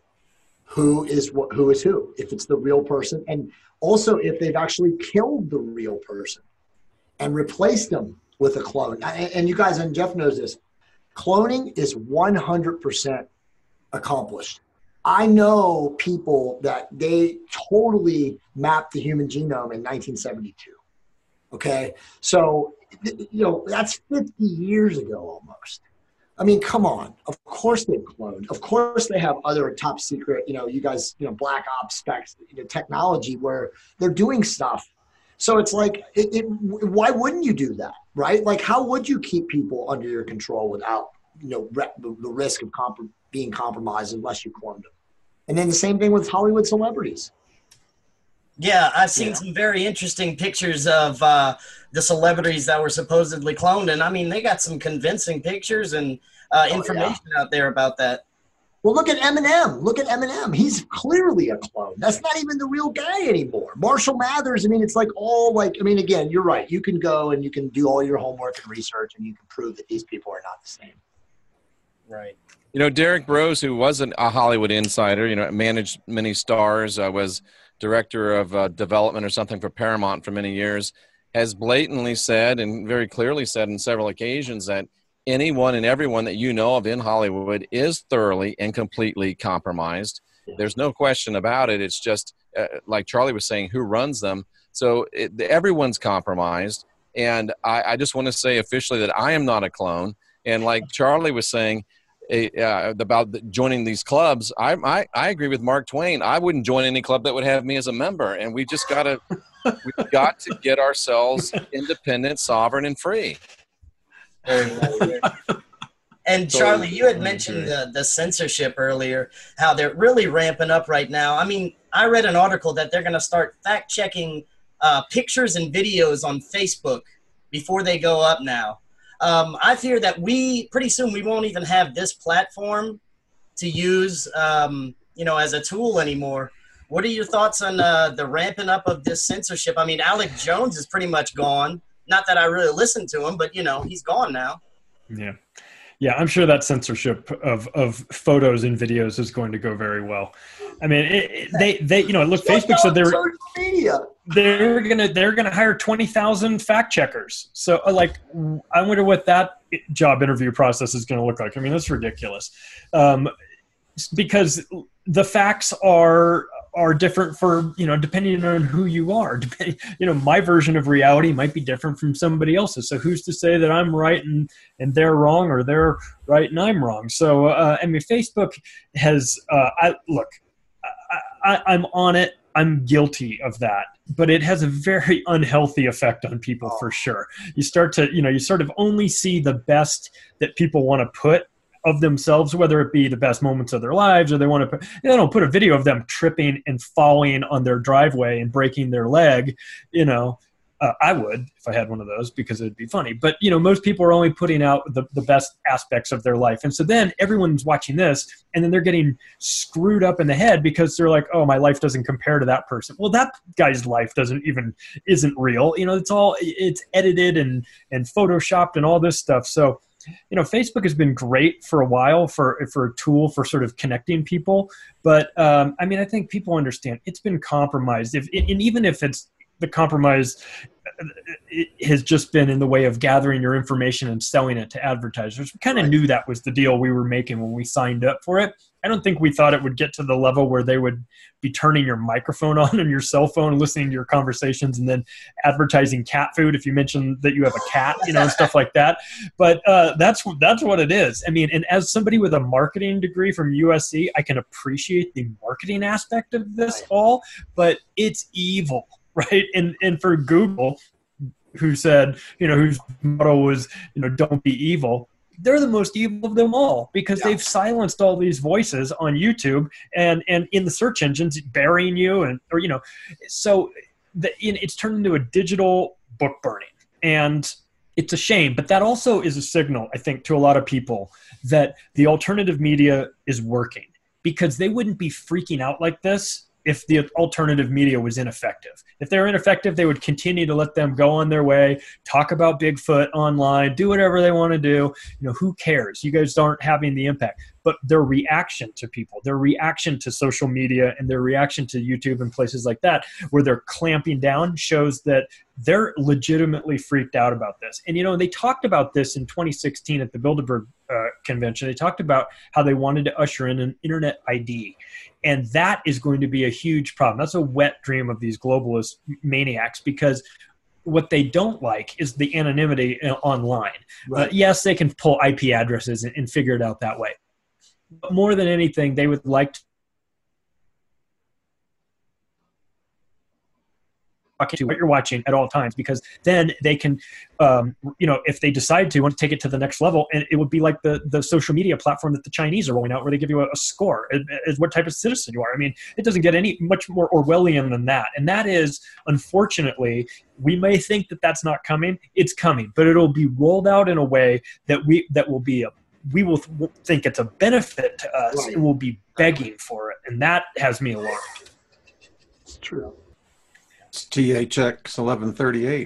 Speaker 7: who is wh- who is who, if it's the real person, and also if they've actually killed the real person and replaced them with a clone. And, and you guys, and Jeff knows this, cloning is one hundred percent accomplished. I know people that they totally mapped the human genome in nineteen seventy-two. Okay. So, you know, that's fifty years ago almost. I mean, come on. Of course they've cloned. Of course they have other top secret, you know, you guys, you know, black ops specs, you know, technology where they're doing stuff. So it's like, it, it, why wouldn't you do that, right? Like, how would you keep people under your control without, you know, re- the risk of comp- being compromised unless you cloned them? And then the same thing with Hollywood celebrities.
Speaker 6: Yeah, I've seen
Speaker 7: Yeah.
Speaker 6: some very interesting pictures of uh, the celebrities that were supposedly cloned. And I mean, they got some convincing pictures and uh,
Speaker 7: Oh,
Speaker 6: information out there about that.
Speaker 7: Well, look at Eminem. Look at Eminem. He's clearly a clone. That's not even the real guy anymore. Marshall Mathers, I mean, it's like all like, I mean, again, you're right. You can go and you can do all your homework and research and you can prove that these people are not the same.
Speaker 6: Right.
Speaker 8: You know, Derek Rose, who wasn't a Hollywood insider, you know, managed many stars, uh, was director of uh, development or something for Paramount for many years, has blatantly said and very clearly said on several occasions that anyone and everyone that you know of in Hollywood is thoroughly and completely compromised. There's no question about it. It's just, uh, like Charlie was saying, who runs them. So it, everyone's compromised. And I, I just want to say officially that I am not a clone. And like Charlie was saying, Uh, about joining these clubs, I, I I agree with Mark Twain. I wouldn't join any club that would have me as a member, and we just got to we've got to get ourselves independent, sovereign, and free.
Speaker 6: And Charlie, you had mentioned the, the censorship earlier, how they're really ramping up right now. I mean, I read an article that they're going to start fact checking uh, pictures and videos on Facebook before they go up now. Um, I fear that we pretty soon we won't even have this platform to use, um, you know, as a tool anymore. What are your thoughts on uh, the ramping up of this censorship? I mean, Alex Jones is pretty much gone. Not that I really listen to him, but you know, he's gone now.
Speaker 9: Yeah, yeah, I'm sure that censorship of of photos and videos is going to go very well. I mean, it, it, they they you know, look, Facebook said they were
Speaker 7: media.
Speaker 9: they're gonna they're gonna hire twenty thousand fact checkers. So uh, like, I wonder what that job interview process is going to look like. I mean, that's ridiculous, um, because the facts are are different for, you know, depending on who you are. Depending, you know, my version of reality might be different from somebody else's. So who's to say that I'm right and and they're wrong, or they're right and I'm wrong? So uh, I mean, Facebook has uh, I look, I, I, I'm on it. I'm guilty of that, but it has a very unhealthy effect on people for sure. You start to, you know, you sort of only see the best that people want to put of themselves, whether it be the best moments of their lives, or they want to put, they don't put a video of them tripping and falling on their driveway and breaking their leg. You know, uh, I would if I had one of those, because it'd be funny. But, you know, most people are only putting out the, the best aspects of their life. And so then everyone's watching this, and then they're getting screwed up in the head because they're like, oh, my life doesn't compare to that person. Well, that guy's life doesn't even, isn't real. You know, it's all, it's edited and, and photoshopped and all this stuff. So, you know, Facebook has been great for a while for, for a tool for sort of connecting people. But, um, I mean, I think people understand it's been compromised. If, and even if it's, the compromise has just been in the way of gathering your information and selling it to advertisers. We kind of knew that was the deal we were making when we signed up for it. I don't think we thought it would get to the level where they would be turning your microphone on and your cell phone, listening to your conversations, and then advertising cat food if you mention that you have a cat, you know, and stuff like that. But uh, that's that's what it is. I mean, and as somebody with a marketing degree from U S C, I can appreciate the marketing aspect of this all, but it's evil. Right. And and for Google, who said, you know, whose motto was, you know, don't be evil. They're the most evil of them all, because yeah. they've silenced all these voices on YouTube and, and in the search engines, burying you. And, or, you know, so the, it's turned into a digital book burning, and it's a shame. But that also is a signal, I think, to a lot of people that the alternative media is working, because they wouldn't be freaking out like this if the alternative media was ineffective. If they're ineffective, they would continue to let them go on their way, talk about Bigfoot online, do whatever they want to do. You know, who cares? You guys aren't having the impact. but their reaction to people, their reaction to social media and their reaction to YouTube and places like that, where they're clamping down, shows that they're legitimately freaked out about this. And, you know, they talked about this in twenty sixteen at the Bilderberg uh, convention. They talked about how they wanted to usher in an internet I D. And that is going to be a huge problem. That's a wet dream of these globalist maniacs, because what they don't like is the anonymity online. Right. Uh, yes, they can pull I P addresses and, and figure it out that way. But more than anything, they would like to to what you're watching at all times, because then they can, um, you know, if they decide to want to take it to the next level, and it would be like the, the social media platform that the Chinese are rolling out, where they give you a, a score as what type of citizen you are. I mean, it doesn't get any much more Orwellian than that. And that is, unfortunately, we may think that that's not coming. It's coming, but it'll be rolled out in a way that we, that will be a, we will th- think it's a benefit to us. Right. It will be begging for it. And that has me alarmed.
Speaker 7: It's true.
Speaker 10: It's T H X eleven thirty-eight.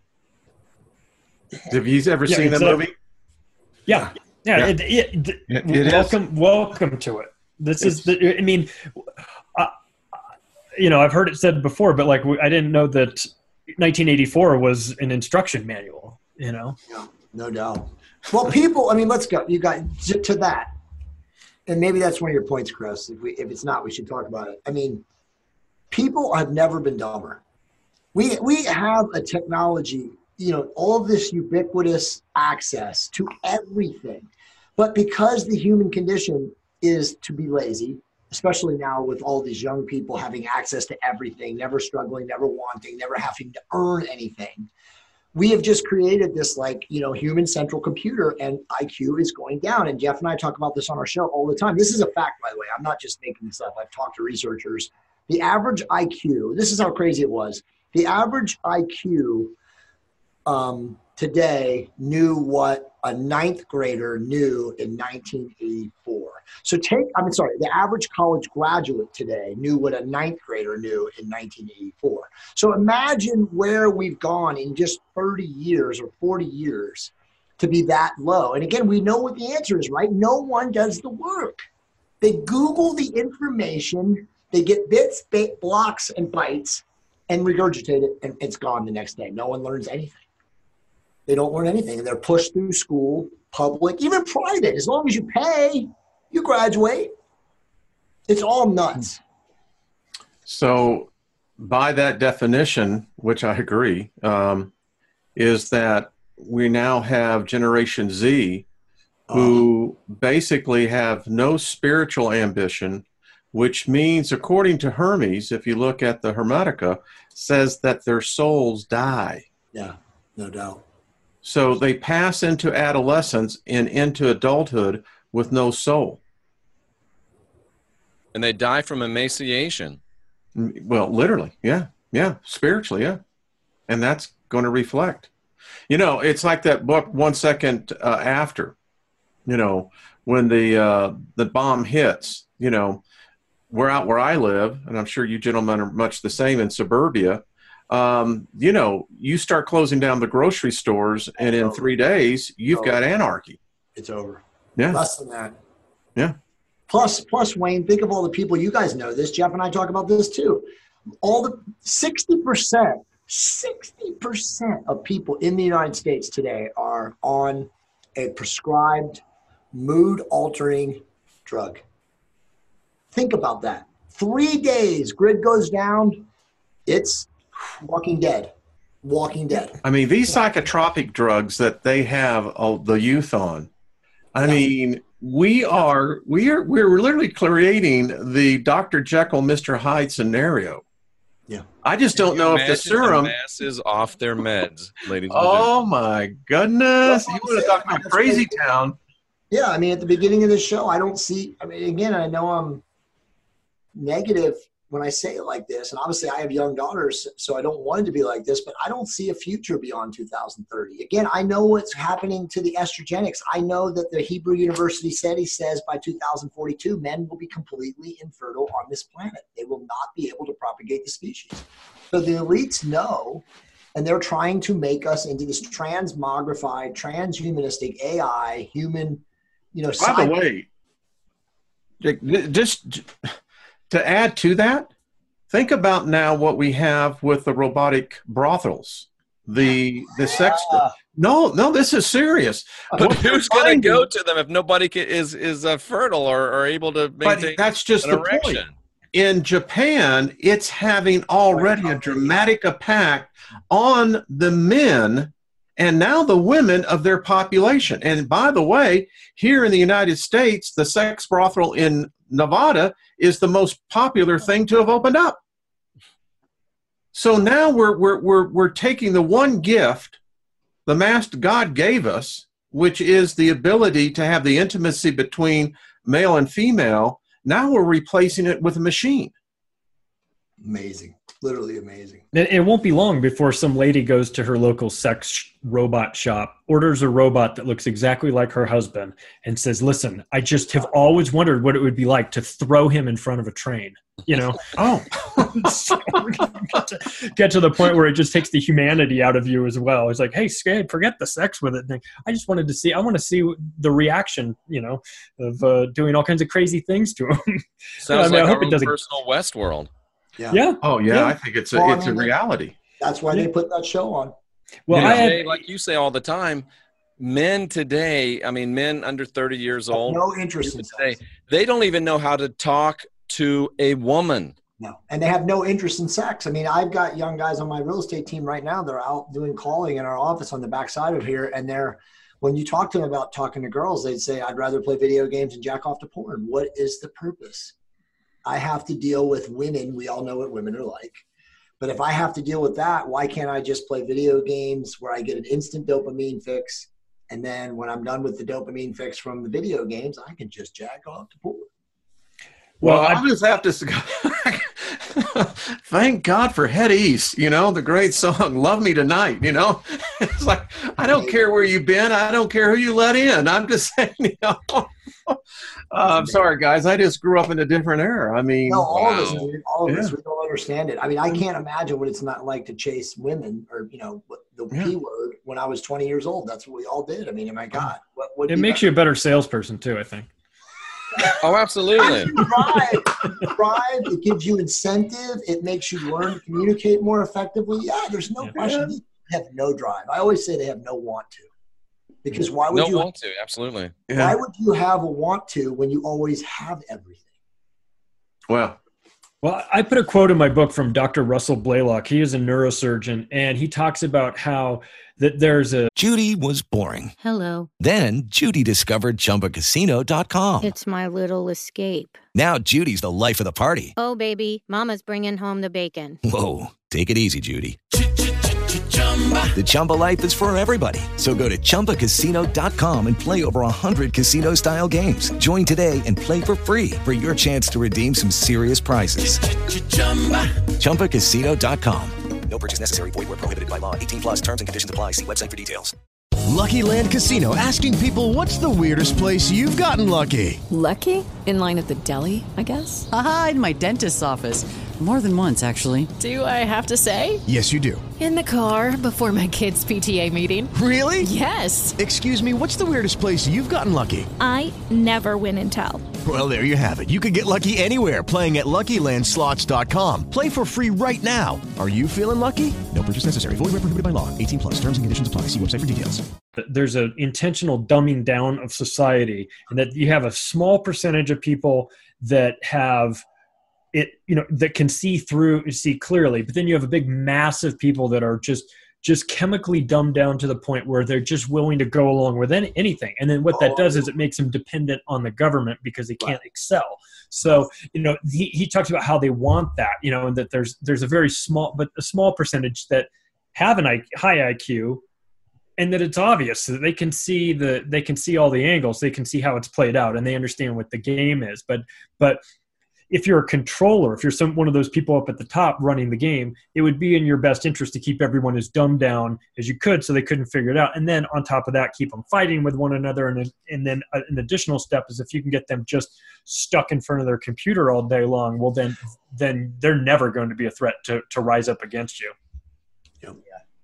Speaker 10: Have you ever yeah, seen the movie?
Speaker 9: Yeah. Yeah. yeah. It, it, it, it welcome, is. welcome to it. This it's, is the, I mean, uh, you know, I've heard it said before, but like, I didn't know that nineteen eighty-four was an instruction manual, you know?
Speaker 7: Yeah, no doubt. Well, people, I mean, let's go. You got to that. And maybe that's one of your points, Chris. If we, if it's not, we should talk about it. I mean, people have never been dumber. We we have a technology, you know, all of this ubiquitous access to everything. But because the human condition is to be lazy, especially now with all these young people having access to everything, never struggling, never wanting, never having to earn anything, we have just created this, like, you know, human central computer, and I Q is going down. And Jeff and I talk about this on our show all the time. This is a fact, by the way. I'm not just making this up. I've talked to researchers. The average I Q, this is how crazy it was. The average I Q um, today knew what a ninth grader knew in nineteen eighty-four. So take, I'm sorry, the average college graduate today knew what a ninth grader knew in nineteen eighty-four. So imagine where we've gone in just thirty years or forty years to be that low. And again, we know what the answer is, right? No one does the work. They Google the information, they get bits, bit, blocks, and bytes, and regurgitate it, and it's gone the next day. No one learns anything. They don't learn anything. And they're pushed through school, public, even private. As long as you pay, you graduate. It's all nuts.
Speaker 10: So by that definition, which I agree, um, is that we now have Generation Z who uh, basically have no spiritual ambition, which means, according to Hermes, if you look at the Hermetica, says that their souls die.
Speaker 7: Yeah, no doubt.
Speaker 10: So they pass into adolescence and into adulthood with no soul.
Speaker 8: And they die from emaciation.
Speaker 10: Well, literally, yeah, yeah, spiritually, yeah. And that's going to reflect. You know, it's like that book, One Second uh, After, you know, when the uh, the bomb hits, you know, we're out where I live, and I'm sure you gentlemen are much the same in suburbia. Um, you know, you start closing down the grocery stores, and in three days, you've got anarchy.
Speaker 7: It's over.
Speaker 10: Yeah.
Speaker 7: Less than that.
Speaker 10: Yeah.
Speaker 7: Plus, plus, Wayne, think of all the people, you guys know this, Jeff and I talk about this too. All the sixty percent, sixty percent of people in the United States today are on a prescribed mood-altering drug. Think about that. Three days, grid goes down, it's Walking Dead. Walking Dead.
Speaker 10: I mean, these psychotropic drugs that they have uh, the youth on, I yeah. mean, we are, we are, we're literally creating the Doctor Jekyll, Mister Hyde scenario.
Speaker 7: Yeah.
Speaker 10: I just don't know if the serum.
Speaker 8: The masses off their meds, ladies and
Speaker 10: oh, my goodness. You want to talk about crazy town.
Speaker 7: Yeah, I mean, at the beginning of the show, I don't see, I mean, again, I know I'm negative when I say it like this, and obviously I have young daughters, so I don't want it to be like this, but I don't see a future beyond two thousand thirty. Again, I know what's happening to the estrogenics. I know that the Hebrew University study says by two thousand forty-two, men will be completely infertile on this planet. They will not be able to propagate the species. So the elites know, and they're trying to make us into this transmogrified, transhumanistic A I, human, you know.
Speaker 10: By the way, Just to add to that, think about now what we have with the robotic brothels, the the sex.
Speaker 6: Ah.
Speaker 10: No, no, this is serious.
Speaker 8: But
Speaker 10: What
Speaker 8: who's
Speaker 10: we're
Speaker 8: going to go
Speaker 10: finding-
Speaker 8: to them if nobody ca- is is uh, fertile or, or able to
Speaker 10: But
Speaker 8: maintain
Speaker 10: that's just
Speaker 8: an
Speaker 10: the
Speaker 8: erection?
Speaker 10: point. In Japan, it's having already a dramatic impact on the men and now the women of their population. And by the way, here in the United States, the sex brothel in Nevada is the most popular thing to have opened up. So now we're we're we're we're taking the one gift the Master God gave us, which is the ability to have the intimacy between male and female. Now we're replacing it with a machine.
Speaker 7: Amazing. Literally amazing.
Speaker 9: It, it won't be long before some lady goes to her local sex robot shop, orders a robot that looks exactly like her husband, and says, listen, I just have always wondered what it would be like to throw him in front of a train. You know?
Speaker 10: Oh.
Speaker 9: So we're gonna get, to, get to the point where it just takes the humanity out of you as well. It's like, hey, scared, forget the sex with it thing. I just wanted to see, I want to see the reaction, you know, of uh, doing all kinds of crazy things to him.
Speaker 8: Sounds
Speaker 9: I mean,
Speaker 8: like
Speaker 9: I hope
Speaker 8: our
Speaker 9: it
Speaker 8: own
Speaker 9: doesn't.
Speaker 8: personal Westworld.
Speaker 7: Yeah.
Speaker 9: Yeah.
Speaker 10: Oh, yeah,
Speaker 9: Yeah.
Speaker 10: I think it's a,
Speaker 7: Well, I
Speaker 10: it's a
Speaker 7: mean,
Speaker 10: reality.
Speaker 7: That's why they put that show on.
Speaker 9: Well,
Speaker 8: You
Speaker 9: I
Speaker 8: say,
Speaker 9: had,
Speaker 8: like you say all the time, men today, I mean, men under thirty years old,
Speaker 7: No interest in
Speaker 8: today,
Speaker 7: sex.
Speaker 8: they don't even know how to talk to a woman.
Speaker 7: No. And they have no interest in sex. I mean, I've got young guys on my real estate team right now that are out doing calling in our office on the backside of here. And they're, when you talk to them about talking to girls, they'd say, I'd rather play video games and jack off to porn. What is the purpose? I have to deal with women. We all know what women are like. But if I have to deal with that, why can't I just play video games where I get an instant dopamine fix? And then when I'm done with the dopamine fix from the video games, I can just jack off to porn.
Speaker 10: Well,
Speaker 9: Well,
Speaker 10: I
Speaker 9: I-
Speaker 10: just have to thank God for Head East, you know, the great song, Love Me Tonight, you know. It's like, I don't care where you've been. I don't care who you let in. I'm just saying, you know. uh, I'm sorry, guys. I just grew up in a different era. I mean,
Speaker 7: No, all of us,
Speaker 8: Wow.
Speaker 7: dude, all of us,
Speaker 10: Yeah.
Speaker 7: we don't understand it. I mean, I can't imagine what it's not like to chase women or, you know, what- the
Speaker 10: Yeah.
Speaker 7: P word when I was twenty years old. That's what we all did. I mean, my God. What, what
Speaker 9: it makes you a better salesperson too, I think.
Speaker 8: Oh, absolutely.
Speaker 7: drive. drive. It gives you incentive. It makes you learn to communicate more effectively. Yeah, there's no
Speaker 9: Yeah.
Speaker 7: question. They have no drive. I always say they have no want to. Because why would
Speaker 8: No
Speaker 7: you
Speaker 8: want to, absolutely.
Speaker 7: why
Speaker 10: yeah.
Speaker 7: would you have a want to when you always have everything?
Speaker 10: Well,
Speaker 9: Well, I put a quote in my book from Doctor Russell Blaylock. He is a neurosurgeon, and he talks about how that there's a
Speaker 12: Judy was boring.
Speaker 13: Hello.
Speaker 12: Then Judy discovered Chumba Casino dot com.
Speaker 13: It's my little escape.
Speaker 12: Now Judy's the life of the party.
Speaker 13: Oh, baby, mama's bringing home the bacon.
Speaker 12: Whoa, take it easy, Judy. The Chumba life is for everybody. So go to Chumba Casino dot com and play over one hundred casino-style games. Join today and play for free for your chance to redeem some serious prizes. Chumba Casino dot com. No purchase necessary. Void where prohibited by law. eighteen plus terms and conditions apply. See website for details.
Speaker 14: Lucky Land Casino, asking people, what's the weirdest place you've gotten lucky?
Speaker 15: Lucky? In line at the deli, I guess?
Speaker 16: Aha, in my dentist's office. More than once, actually.
Speaker 15: Do I have to say?
Speaker 14: Yes, you do.
Speaker 15: In the car before my kids' P T A meeting.
Speaker 14: Really?
Speaker 15: Yes.
Speaker 14: Excuse me, what's the weirdest place you've gotten lucky?
Speaker 17: I never win and tell.
Speaker 14: Well, there you have it. You can get lucky anywhere, playing at Lucky Land Slots dot com. Play for free right now. Are you feeling lucky? No purchase necessary. Void where prohibited by law. eighteen plus. Terms and conditions apply. See website for details.
Speaker 9: there's an intentional dumbing down of society, and that you have a small percentage of people that have it, you know, that can see through, see clearly, but then you have a big mass of people that are just just chemically dumbed down to the point where they're just willing to go along with any, anything. And then what that does is it makes them dependent on the government because they can't excel. So, you know, he, he talks about how they want that, you know, and that there's there's a very small, but a small percentage that have an I, high I Q, and that it's obvious that they can see the they can see all the angles, they can see how it's played out, and they understand what the game is. But but if you're a controller, if you're some one of those people up at the top running the game, it would be in your best interest to keep everyone as dumbed down as you could, so they couldn't figure it out. And then on top of that, keep them fighting with one another. And and then an additional step is if you can get them just stuck in front of their computer all day long, well then then they're never going to be a threat to to rise up against you.
Speaker 6: Yeah.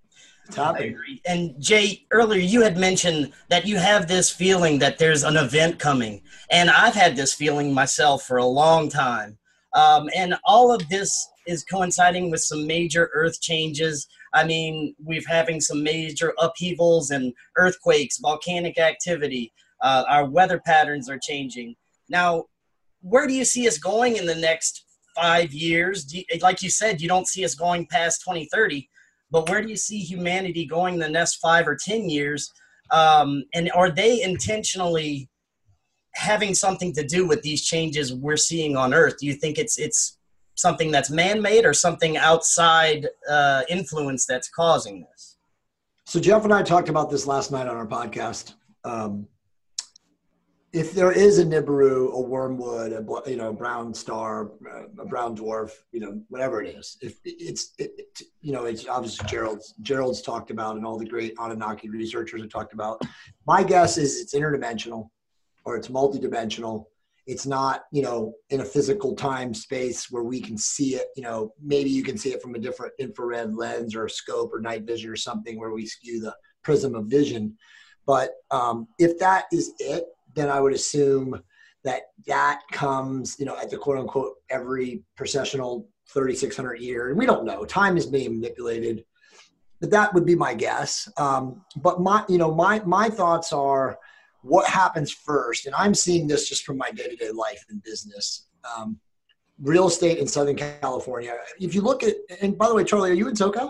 Speaker 7: It's happening.
Speaker 6: I agree. And Jay, earlier you had mentioned that you have this feeling that there's an event coming. And I've had this feeling myself for a long time. Um, and all of this is coinciding with some major earth changes. I mean, we're having some major upheavals and earthquakes, volcanic activity. Uh, our weather patterns are changing. Now, where do you see us going in the next five years? Do you, like you said, you don't see us going past twenty thirty, but where do you see humanity going the next five or ten years? Um, and are they intentionally having something to do with these changes we're seeing on Earth? Do you think it's it's something that's man-made or something outside uh, influence that's causing this?
Speaker 7: So Jeff and I talked about this last night on our podcast. Um, if there is a Nibiru, a wormwood, a you know brown star, a brown dwarf, you know whatever it is, if it's it, it, you know it's obviously Gerald's Gerald's talked about, and all the great Anunnaki researchers have talked about. My guess is it's interdimensional, or it's multidimensional. It's not, you know, in a physical time space where we can see it. You know, maybe you can see it from a different infrared lens or a scope or night vision or something where we skew the prism of vision. But um, if that is it, then I would assume that that comes, you know, at the quote unquote every processional thirty-six hundred year. And we don't know. Time is being manipulated. But that would be my guess. Um, but my, you know, my my thoughts are, what happens first? And I'm seeing this just from my day-to-day life and business. Um, real estate in Southern California. If you look at, and by the way, Charlie, are you in SoCal?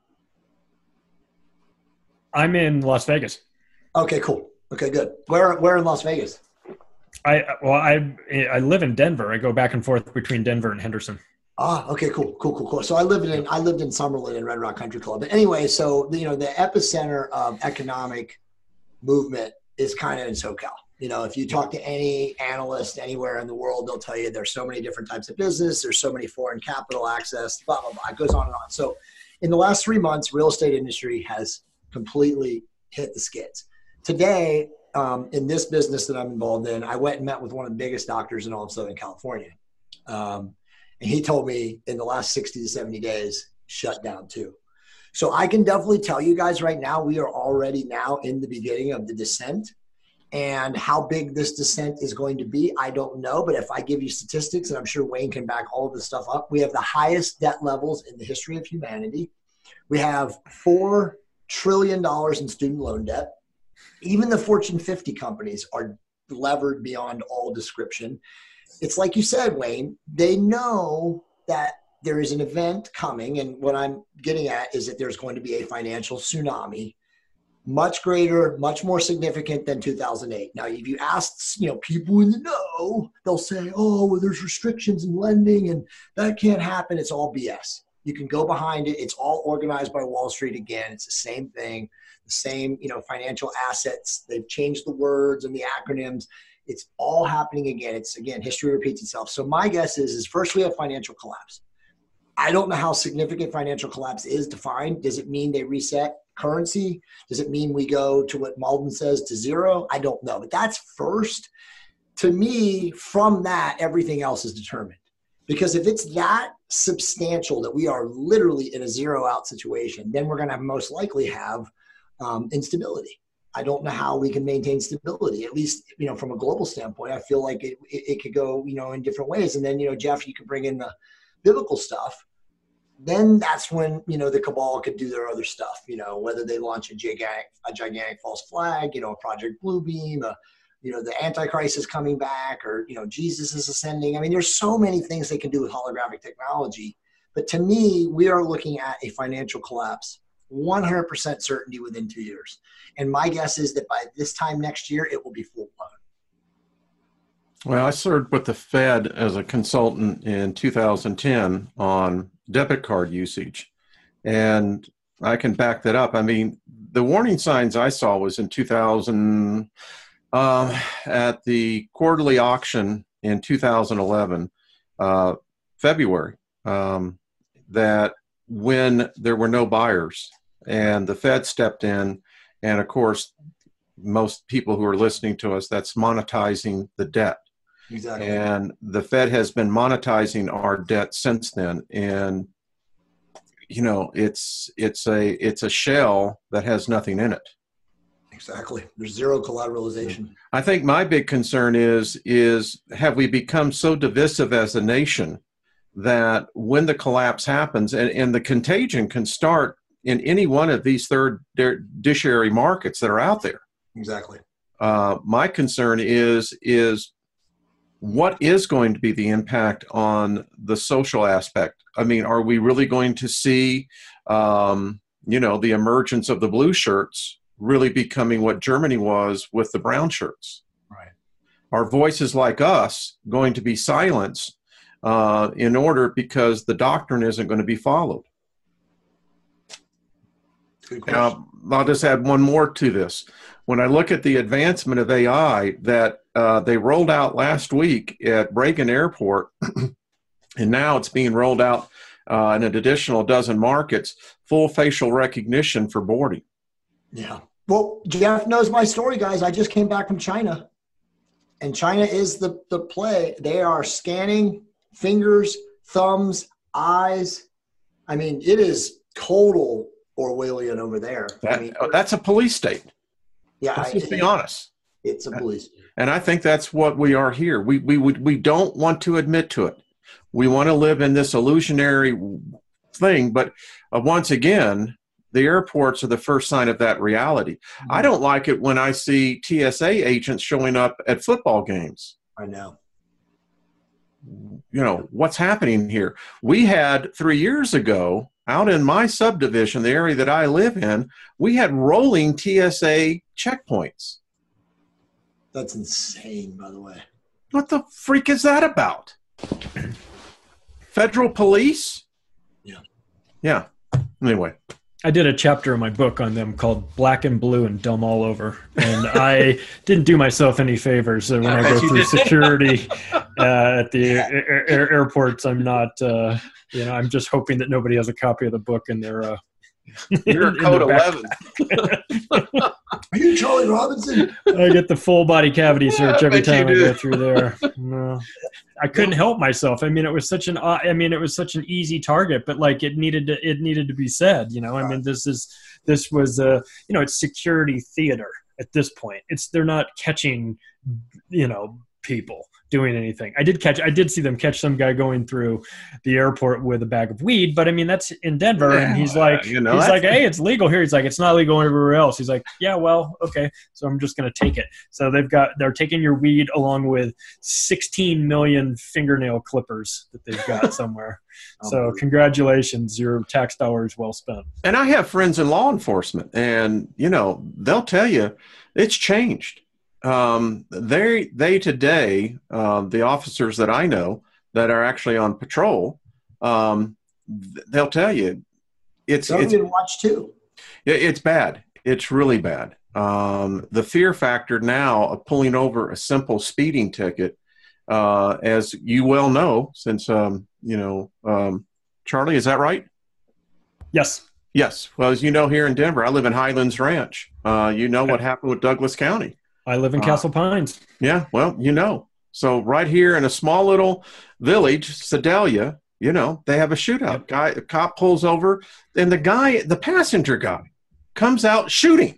Speaker 9: I'm in Las Vegas.
Speaker 7: Okay, cool. Okay, good. Where where in Las Vegas?
Speaker 9: I well, I I live in Denver. I go back and forth between Denver and Henderson.
Speaker 7: Ah, okay, cool, cool, cool, cool. So I lived in I lived in Summerlin and Red Rock Country Club. But anyway, so you know the epicenter of economic movement is kind of in SoCal. You know, if you talk to any analyst anywhere in the world, they'll tell you there's so many different types of business, there's so many foreign capital access, blah, blah, blah. It goes on and on. So in the last three months, real estate industry has completely hit the skids. Today, um, in this business that I'm involved in, I went and met with one of the biggest doctors in all of Southern California. Um, and he told me in the last sixty to seventy days, shut down too. So I can definitely tell you guys right now, we are already now in the beginning of the descent. And how big this descent is going to be, I don't know. But if I give you statistics, and I'm sure Wayne can back all of this stuff up, we have the highest debt levels in the history of humanity. We have four trillion dollars in student loan debt. Even the Fortune fifty companies are levered beyond all description. It's like you said, Wayne, they know that there is an event coming, and what I'm getting at is that there's going to be a financial tsunami, much greater, much more significant than two thousand eight. Now, if you ask, you know, people in the know, they'll say, "Oh, well, there's restrictions in lending, and that can't happen." It's all B S. You can go behind it. It's all organized by Wall Street again. It's the same thing, the same, you know, financial assets. They've changed the words and the acronyms. It's all happening again. It's again, history repeats itself. So my guess is, is first we have financial collapse. I don't know how significant financial collapse is defined. Does it mean they reset currency? Does it mean we go to what Malden says, to zero? I don't know. But that's first. To me, from that, everything else is determined. Because if it's that substantial that we are literally in a zero out situation, then we're going to most likely have um, instability. I don't know how we can maintain stability, at least, you know, from a global standpoint. I feel like it, it, it could go, you know, in different ways. And then, you know, Jeff, you could bring in the biblical stuff. Then that's when, you know, the cabal could do their other stuff, you know, whether they launch a gigantic, a gigantic false flag, you know, Project Bluebeam, a, you know, the Antichrist is coming back, or, you know, Jesus is ascending. I mean, there's so many things they can do with holographic technology. But to me, we are looking at a financial collapse, one hundred percent certainty within two years. And my guess is that by this time next year, it will be full blown.
Speaker 10: Well, I served with the Fed as a consultant in two thousand ten on debit card usage. And I can back that up. I mean, the warning signs I saw was in two thousand, um, at the quarterly auction in two thousand eleven, uh, February, um, that when there were no buyers and the Fed stepped in, and of course, most people who are listening to us, that's monetizing the debt.
Speaker 7: Exactly.
Speaker 10: And the Fed has been monetizing our debt since then. And you know, it's it's a it's a shell that has nothing in it.
Speaker 7: Exactly. There's zero collateralization.
Speaker 10: I think my big concern is is have we become so divisive as a nation that when the collapse happens, and, and the contagion can start in any one of these third tertiary markets that are out there.
Speaker 7: Exactly.
Speaker 10: Uh, my concern is is what is going to be the impact on the social aspect? I mean, are we really going to see, um, you know, the emergence of the blue shirts really becoming what Germany was with the brown shirts?
Speaker 7: Right.
Speaker 10: Are voices like us going to be silenced uh, in order because the doctrine isn't going to be followed?
Speaker 7: Good
Speaker 10: Now, I'll just add one more to this. When I look at the advancement of A I that uh, they rolled out last week at Reagan Airport, and now it's being rolled out uh, in an additional dozen markets, full facial recognition for boarding.
Speaker 7: Yeah. Well, Jeff knows my story, guys. I just came back from China, and China is the, the play. They are scanning fingers, thumbs, eyes. I mean, it is total Orwellian over there.
Speaker 10: That,
Speaker 7: I mean,
Speaker 10: that's a police state.
Speaker 7: Yeah,
Speaker 10: Let's just
Speaker 7: I-
Speaker 10: be honest.
Speaker 7: It's a police.
Speaker 10: And I think that's what we are here. We we would we don't want to admit to it. We want to live in this illusionary thing, but uh, once again, the airports are the first sign of that reality.
Speaker 7: Mm-hmm.
Speaker 10: I don't like it when I see T S A agents showing up at football games.
Speaker 7: I know.
Speaker 10: You know, what's happening here? We had three years ago out in my subdivision, the area that I live in, we had rolling T S A checkpoints.
Speaker 7: That's insane, by the way.
Speaker 10: What the freak is that about? Federal police?
Speaker 7: Yeah.
Speaker 10: Yeah. Anyway.
Speaker 9: I did a chapter in my book on them called Black and Blue and Dumb All Over. And I didn't do myself any favors uh, when I go through security uh, at the air, air, airports. I'm not, uh, you know, I'm just hoping that nobody has a copy of the book in their uh,
Speaker 10: You're
Speaker 9: in- in
Speaker 10: code
Speaker 9: their back-
Speaker 10: eleven.
Speaker 7: Are you Charlie Robinson?
Speaker 9: I get the full body cavity search
Speaker 10: I
Speaker 9: every
Speaker 10: bet you
Speaker 9: time I
Speaker 10: do.
Speaker 9: go through there. No. I couldn't help myself. I mean, it was such an, uh, I mean, it was such an easy target, but like it needed to, it needed to be said, you know, I mean, this is, this was a, you know, it's security theater at this point. It's, they're not catching, you know, people doing anything. I did catch, I did see them catch some guy going through the airport with a bag of weed, but I mean, that's in Denver. And he's like,
Speaker 10: you know,
Speaker 9: he's
Speaker 10: that's-
Speaker 9: like, hey, it's legal here. He's like, it's not legal everywhere else. He's like, yeah, well, okay. So I'm just going to take it. So they've got, they're taking your weed along with sixteen million fingernail clippers that they've got somewhere. So congratulations, your tax dollars well spent.
Speaker 10: And I have friends in law enforcement, and, you know, they'll tell you it's changed. Um, they, they today, uh, the officers that I know that are actually on patrol, um, th- they'll tell you it's,
Speaker 7: Some
Speaker 10: it's,
Speaker 7: did watch too.
Speaker 10: it- it's bad. It's really bad. Um, the fear factor now of pulling over a simple speeding ticket, uh, as you well know, since, um, you know, um, Charlie, is that right?
Speaker 9: Yes.
Speaker 10: Yes. Well, as you know, here in Denver, I live in Highlands Ranch. Uh, you know what happened with Douglas County.
Speaker 9: I live in
Speaker 10: Uh,
Speaker 9: Castle Pines.
Speaker 10: Yeah, well, you know. So right here in a small little village, Sedalia, you know, they have a shootout. Guy, a cop pulls over, and the guy, the passenger guy, comes out shooting.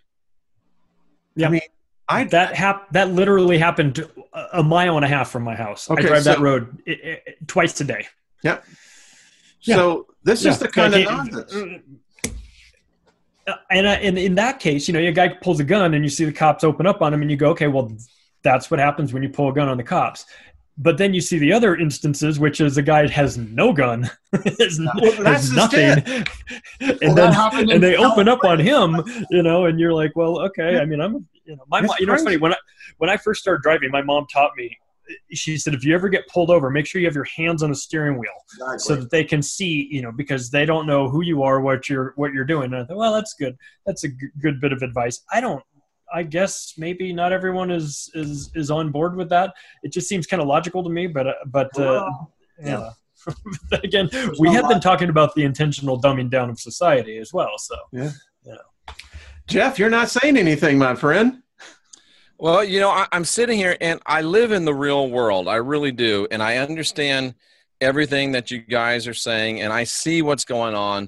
Speaker 9: Yeah.
Speaker 10: I mean, I
Speaker 9: that hap- that literally happened a- a mile and a half from my house.
Speaker 10: Okay,
Speaker 9: I drive that
Speaker 10: so-
Speaker 9: road i i twice a day.
Speaker 10: Yep.
Speaker 9: Yeah.
Speaker 10: So this
Speaker 9: Yeah.
Speaker 10: is the kind
Speaker 9: Like,
Speaker 10: of
Speaker 9: it-
Speaker 10: nonsense.
Speaker 9: Uh, and, uh, and in that case, you know, a guy pulls a gun and you see the cops open up on him and you go, okay, well, that's what happens when you pull a gun on the cops. But then you see the other instances, which is a guy has no gun, has,
Speaker 10: Well, that's
Speaker 9: has nothing,
Speaker 10: just
Speaker 9: and
Speaker 7: Well, that
Speaker 9: then
Speaker 7: happened in
Speaker 9: and they open up on
Speaker 7: California.
Speaker 9: him, you know, and you're like, well, okay. I mean, I'm, you know, my
Speaker 10: It's
Speaker 9: mom, you know, it's
Speaker 10: crazy.
Speaker 9: funny when I when I first started driving, my mom taught me. She said, if you ever get pulled over, make sure you have your hands on the steering wheel
Speaker 7: Exactly.
Speaker 9: so that they can see, you know, because they don't know who you are, what you're, what you're doing. And I thought, well, that's good. That's a g- good bit of advice. I don't, I guess maybe not everyone is, is, is on board with that. It just seems kind of logical to me, but, uh, but, uh,
Speaker 7: Well,
Speaker 9: yeah. But again, we
Speaker 7: no
Speaker 9: have been
Speaker 7: logic.
Speaker 9: talking about the intentional dumbing down of society as well. So,
Speaker 10: Yeah.
Speaker 9: yeah.
Speaker 10: Jeff, you're not saying anything, my friend.
Speaker 8: Well, you know, I, I'm sitting here and I live in the real world. I really do. And I understand everything that you guys are saying and I see what's going on.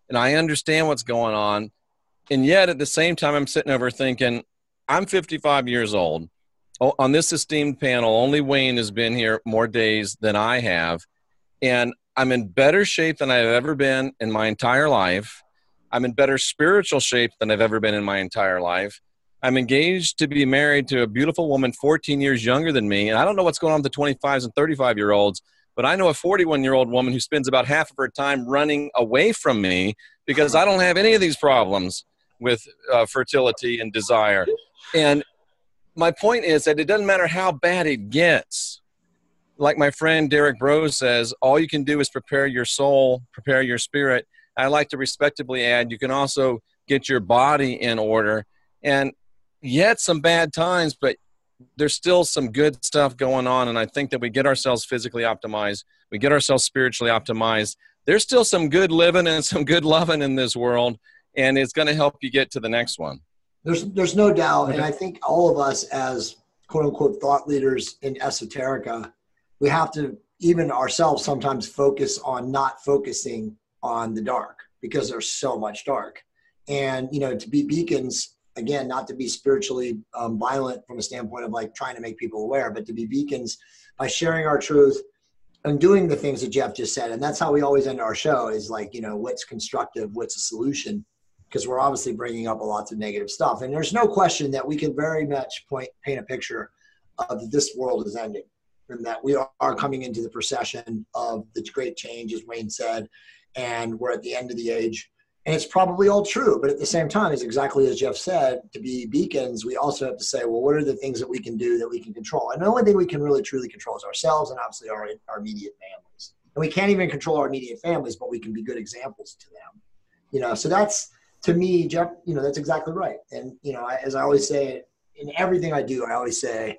Speaker 8: and I understand what's going on. And yet at the same time, I'm sitting over thinking, I'm fifty-five years old. Oh, on this esteemed panel, only Wayne has been here more days than I have. And I'm in better shape than I've ever been in my entire life. I'm in better spiritual shape than I've ever been in my entire life. I'm engaged to be married to a beautiful woman fourteen years younger than me. And I don't know what's going on with the twenty-fives and thirty-five-year-olds, but I know a forty-one-year-old woman who spends about half of her time running away from me because I don't have any of these problems with uh, fertility and desire. And my point is that it doesn't matter how bad it gets. Like my friend Derek Brose says, all you can do is prepare your soul, prepare your spirit. I like to respectably add, you can also get your body in order. And yet some bad times, but there's still some good stuff going on. And I think that we get ourselves physically optimized. We get ourselves spiritually optimized. There's still some good living and some good loving in this world. And it's going to help you get to the next one.
Speaker 7: There's there's no doubt. And I think all of us as quote unquote thought leaders in esoterica, we have to even ourselves sometimes focus on not focusing on the dark because there's so much dark. And, you know, to be beacons, again, not to be spiritually um, violent from a standpoint of like trying to make people aware, but to be beacons by sharing our truth and doing the things that Jeff just said. And that's how we always end our show is like, you know, what's constructive, what's a solution? Because we're obviously bringing up a lot of negative stuff. And there's no question that we can very much point, paint a picture of this world is ending and that we are coming into the procession of the great change, as Wayne said, and we're at the end of the age. And it's probably all true, but at the same time, it's exactly as Jeff said, to be beacons, we also have to say, well, what are the things that we can do that we can control? And the only thing we can really truly control is ourselves and obviously our, our immediate families. And we can't even control our immediate families, but we can be good examples to them. You know, so that's, to me, Jeff, you know, that's exactly right. And, you know, as I always say, in everything I do, I always say,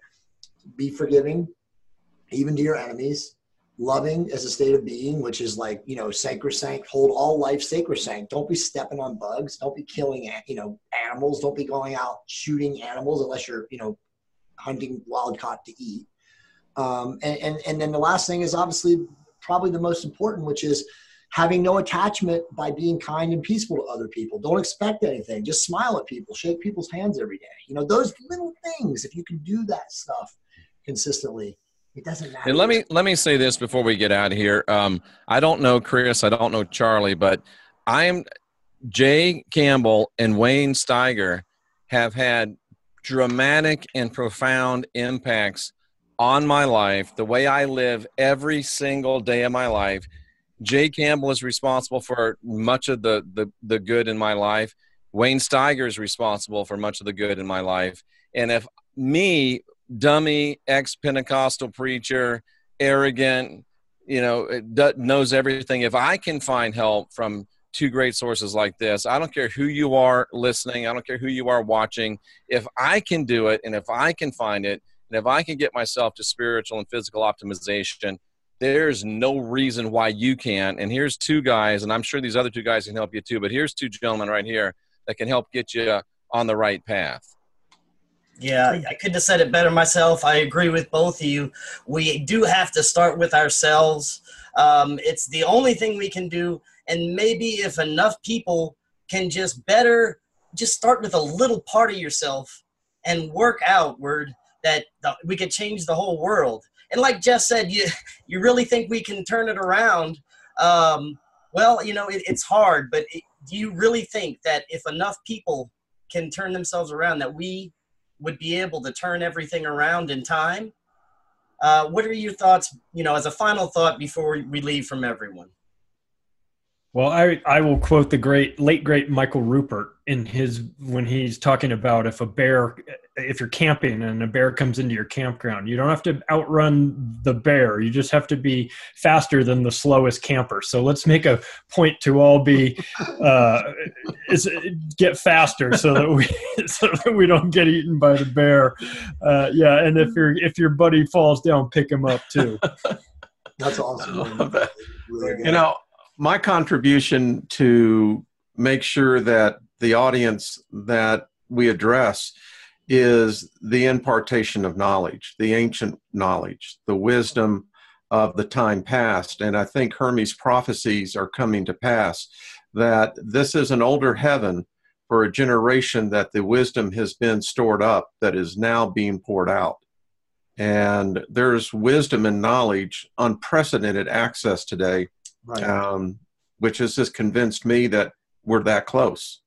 Speaker 7: be forgiving, even to your enemies. Loving as a state of being, which is like, you know, sacrosanct, hold all life sacrosanct. Don't be stepping on bugs. Don't be killing, you know, animals. Don't be going out shooting animals unless you're, you know, hunting wild caught to eat. Um, and, and, and then the last thing is obviously probably the most important, which is having no attachment by being kind and peaceful to other people. Don't expect anything. Just smile at people, shake people's hands every day. You know, those little things, if you can do that stuff consistently, it doesn't matter.
Speaker 8: And let me let me say this before we get out of here. Um, I don't know Chris, I don't know Charlie, but I'm Jay Campbell and Wayne Steiger have had dramatic and profound impacts on my life, the way I live every single day of my life. Jay Campbell is responsible for much of the the, the good in my life. Wayne Steiger is responsible for much of the good in my life. And if me, dummy, ex-Pentecostal preacher, arrogant, you know, knows everything. If I can find help from two great sources like this, I don't care who you are listening. I don't care who you are watching. If I can do it and if I can find it and if I can get myself to spiritual and physical optimization, there's no reason why you can't. And here's two guys, and I'm sure these other two guys can help you too, but here's two gentlemen right here that can help get you on the right path.
Speaker 6: Yeah, I couldn't have said it better myself. I agree with both of you. We do have to start with ourselves. Um, it's the only thing we can do. And maybe if enough people can just better, just start with a little part of yourself and work outward, that the, we could change the whole world. And like Jeff said, you you really think we can turn it around? Um, well, you know, it, it's hard, but it, do you really think that if enough people can turn themselves around, that we would be able to turn everything around in time? Uh, what are your thoughts, you know, as a final thought before we leave from everyone?
Speaker 9: Well, I, I will quote the great, late great Michael Rupert in his, when he's talking about if a bear, if you're camping and a bear comes into your campground, you don't have to outrun the bear. You just have to be faster than the slowest camper. So let's make a point to all be, uh, is get faster so that we, so that we don't get eaten by the bear. Uh, yeah. And if your, if your buddy falls down, pick him up too.
Speaker 7: That's awesome.
Speaker 10: Really you know, my contribution to make sure that the audience that we address is the impartation of knowledge, the ancient knowledge, the wisdom of the time past. And I think Hermes' prophecies are coming to pass. that this is an older heaven for a generation that the wisdom has been stored up that is now being poured out. And there's wisdom and knowledge, unprecedented access today,
Speaker 7: right.
Speaker 10: um, which has just convinced me that we're that close.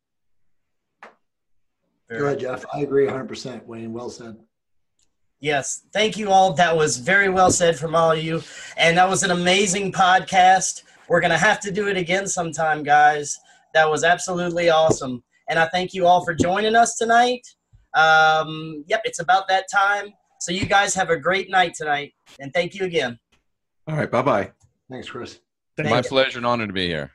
Speaker 7: Go ahead, Jeff. I agree one hundred percent, Wayne. Well said.
Speaker 6: Yes. Thank you all. That was very well said from all of you. And that was an amazing podcast. We're going to have to do it again sometime, guys. That was absolutely awesome. And I thank you all for joining us tonight. Um, yep, it's about that time. So you guys have a great night tonight. And thank you again.
Speaker 10: All right. Bye-bye.
Speaker 7: Thanks, Chris.
Speaker 8: My pleasure and honor to be here.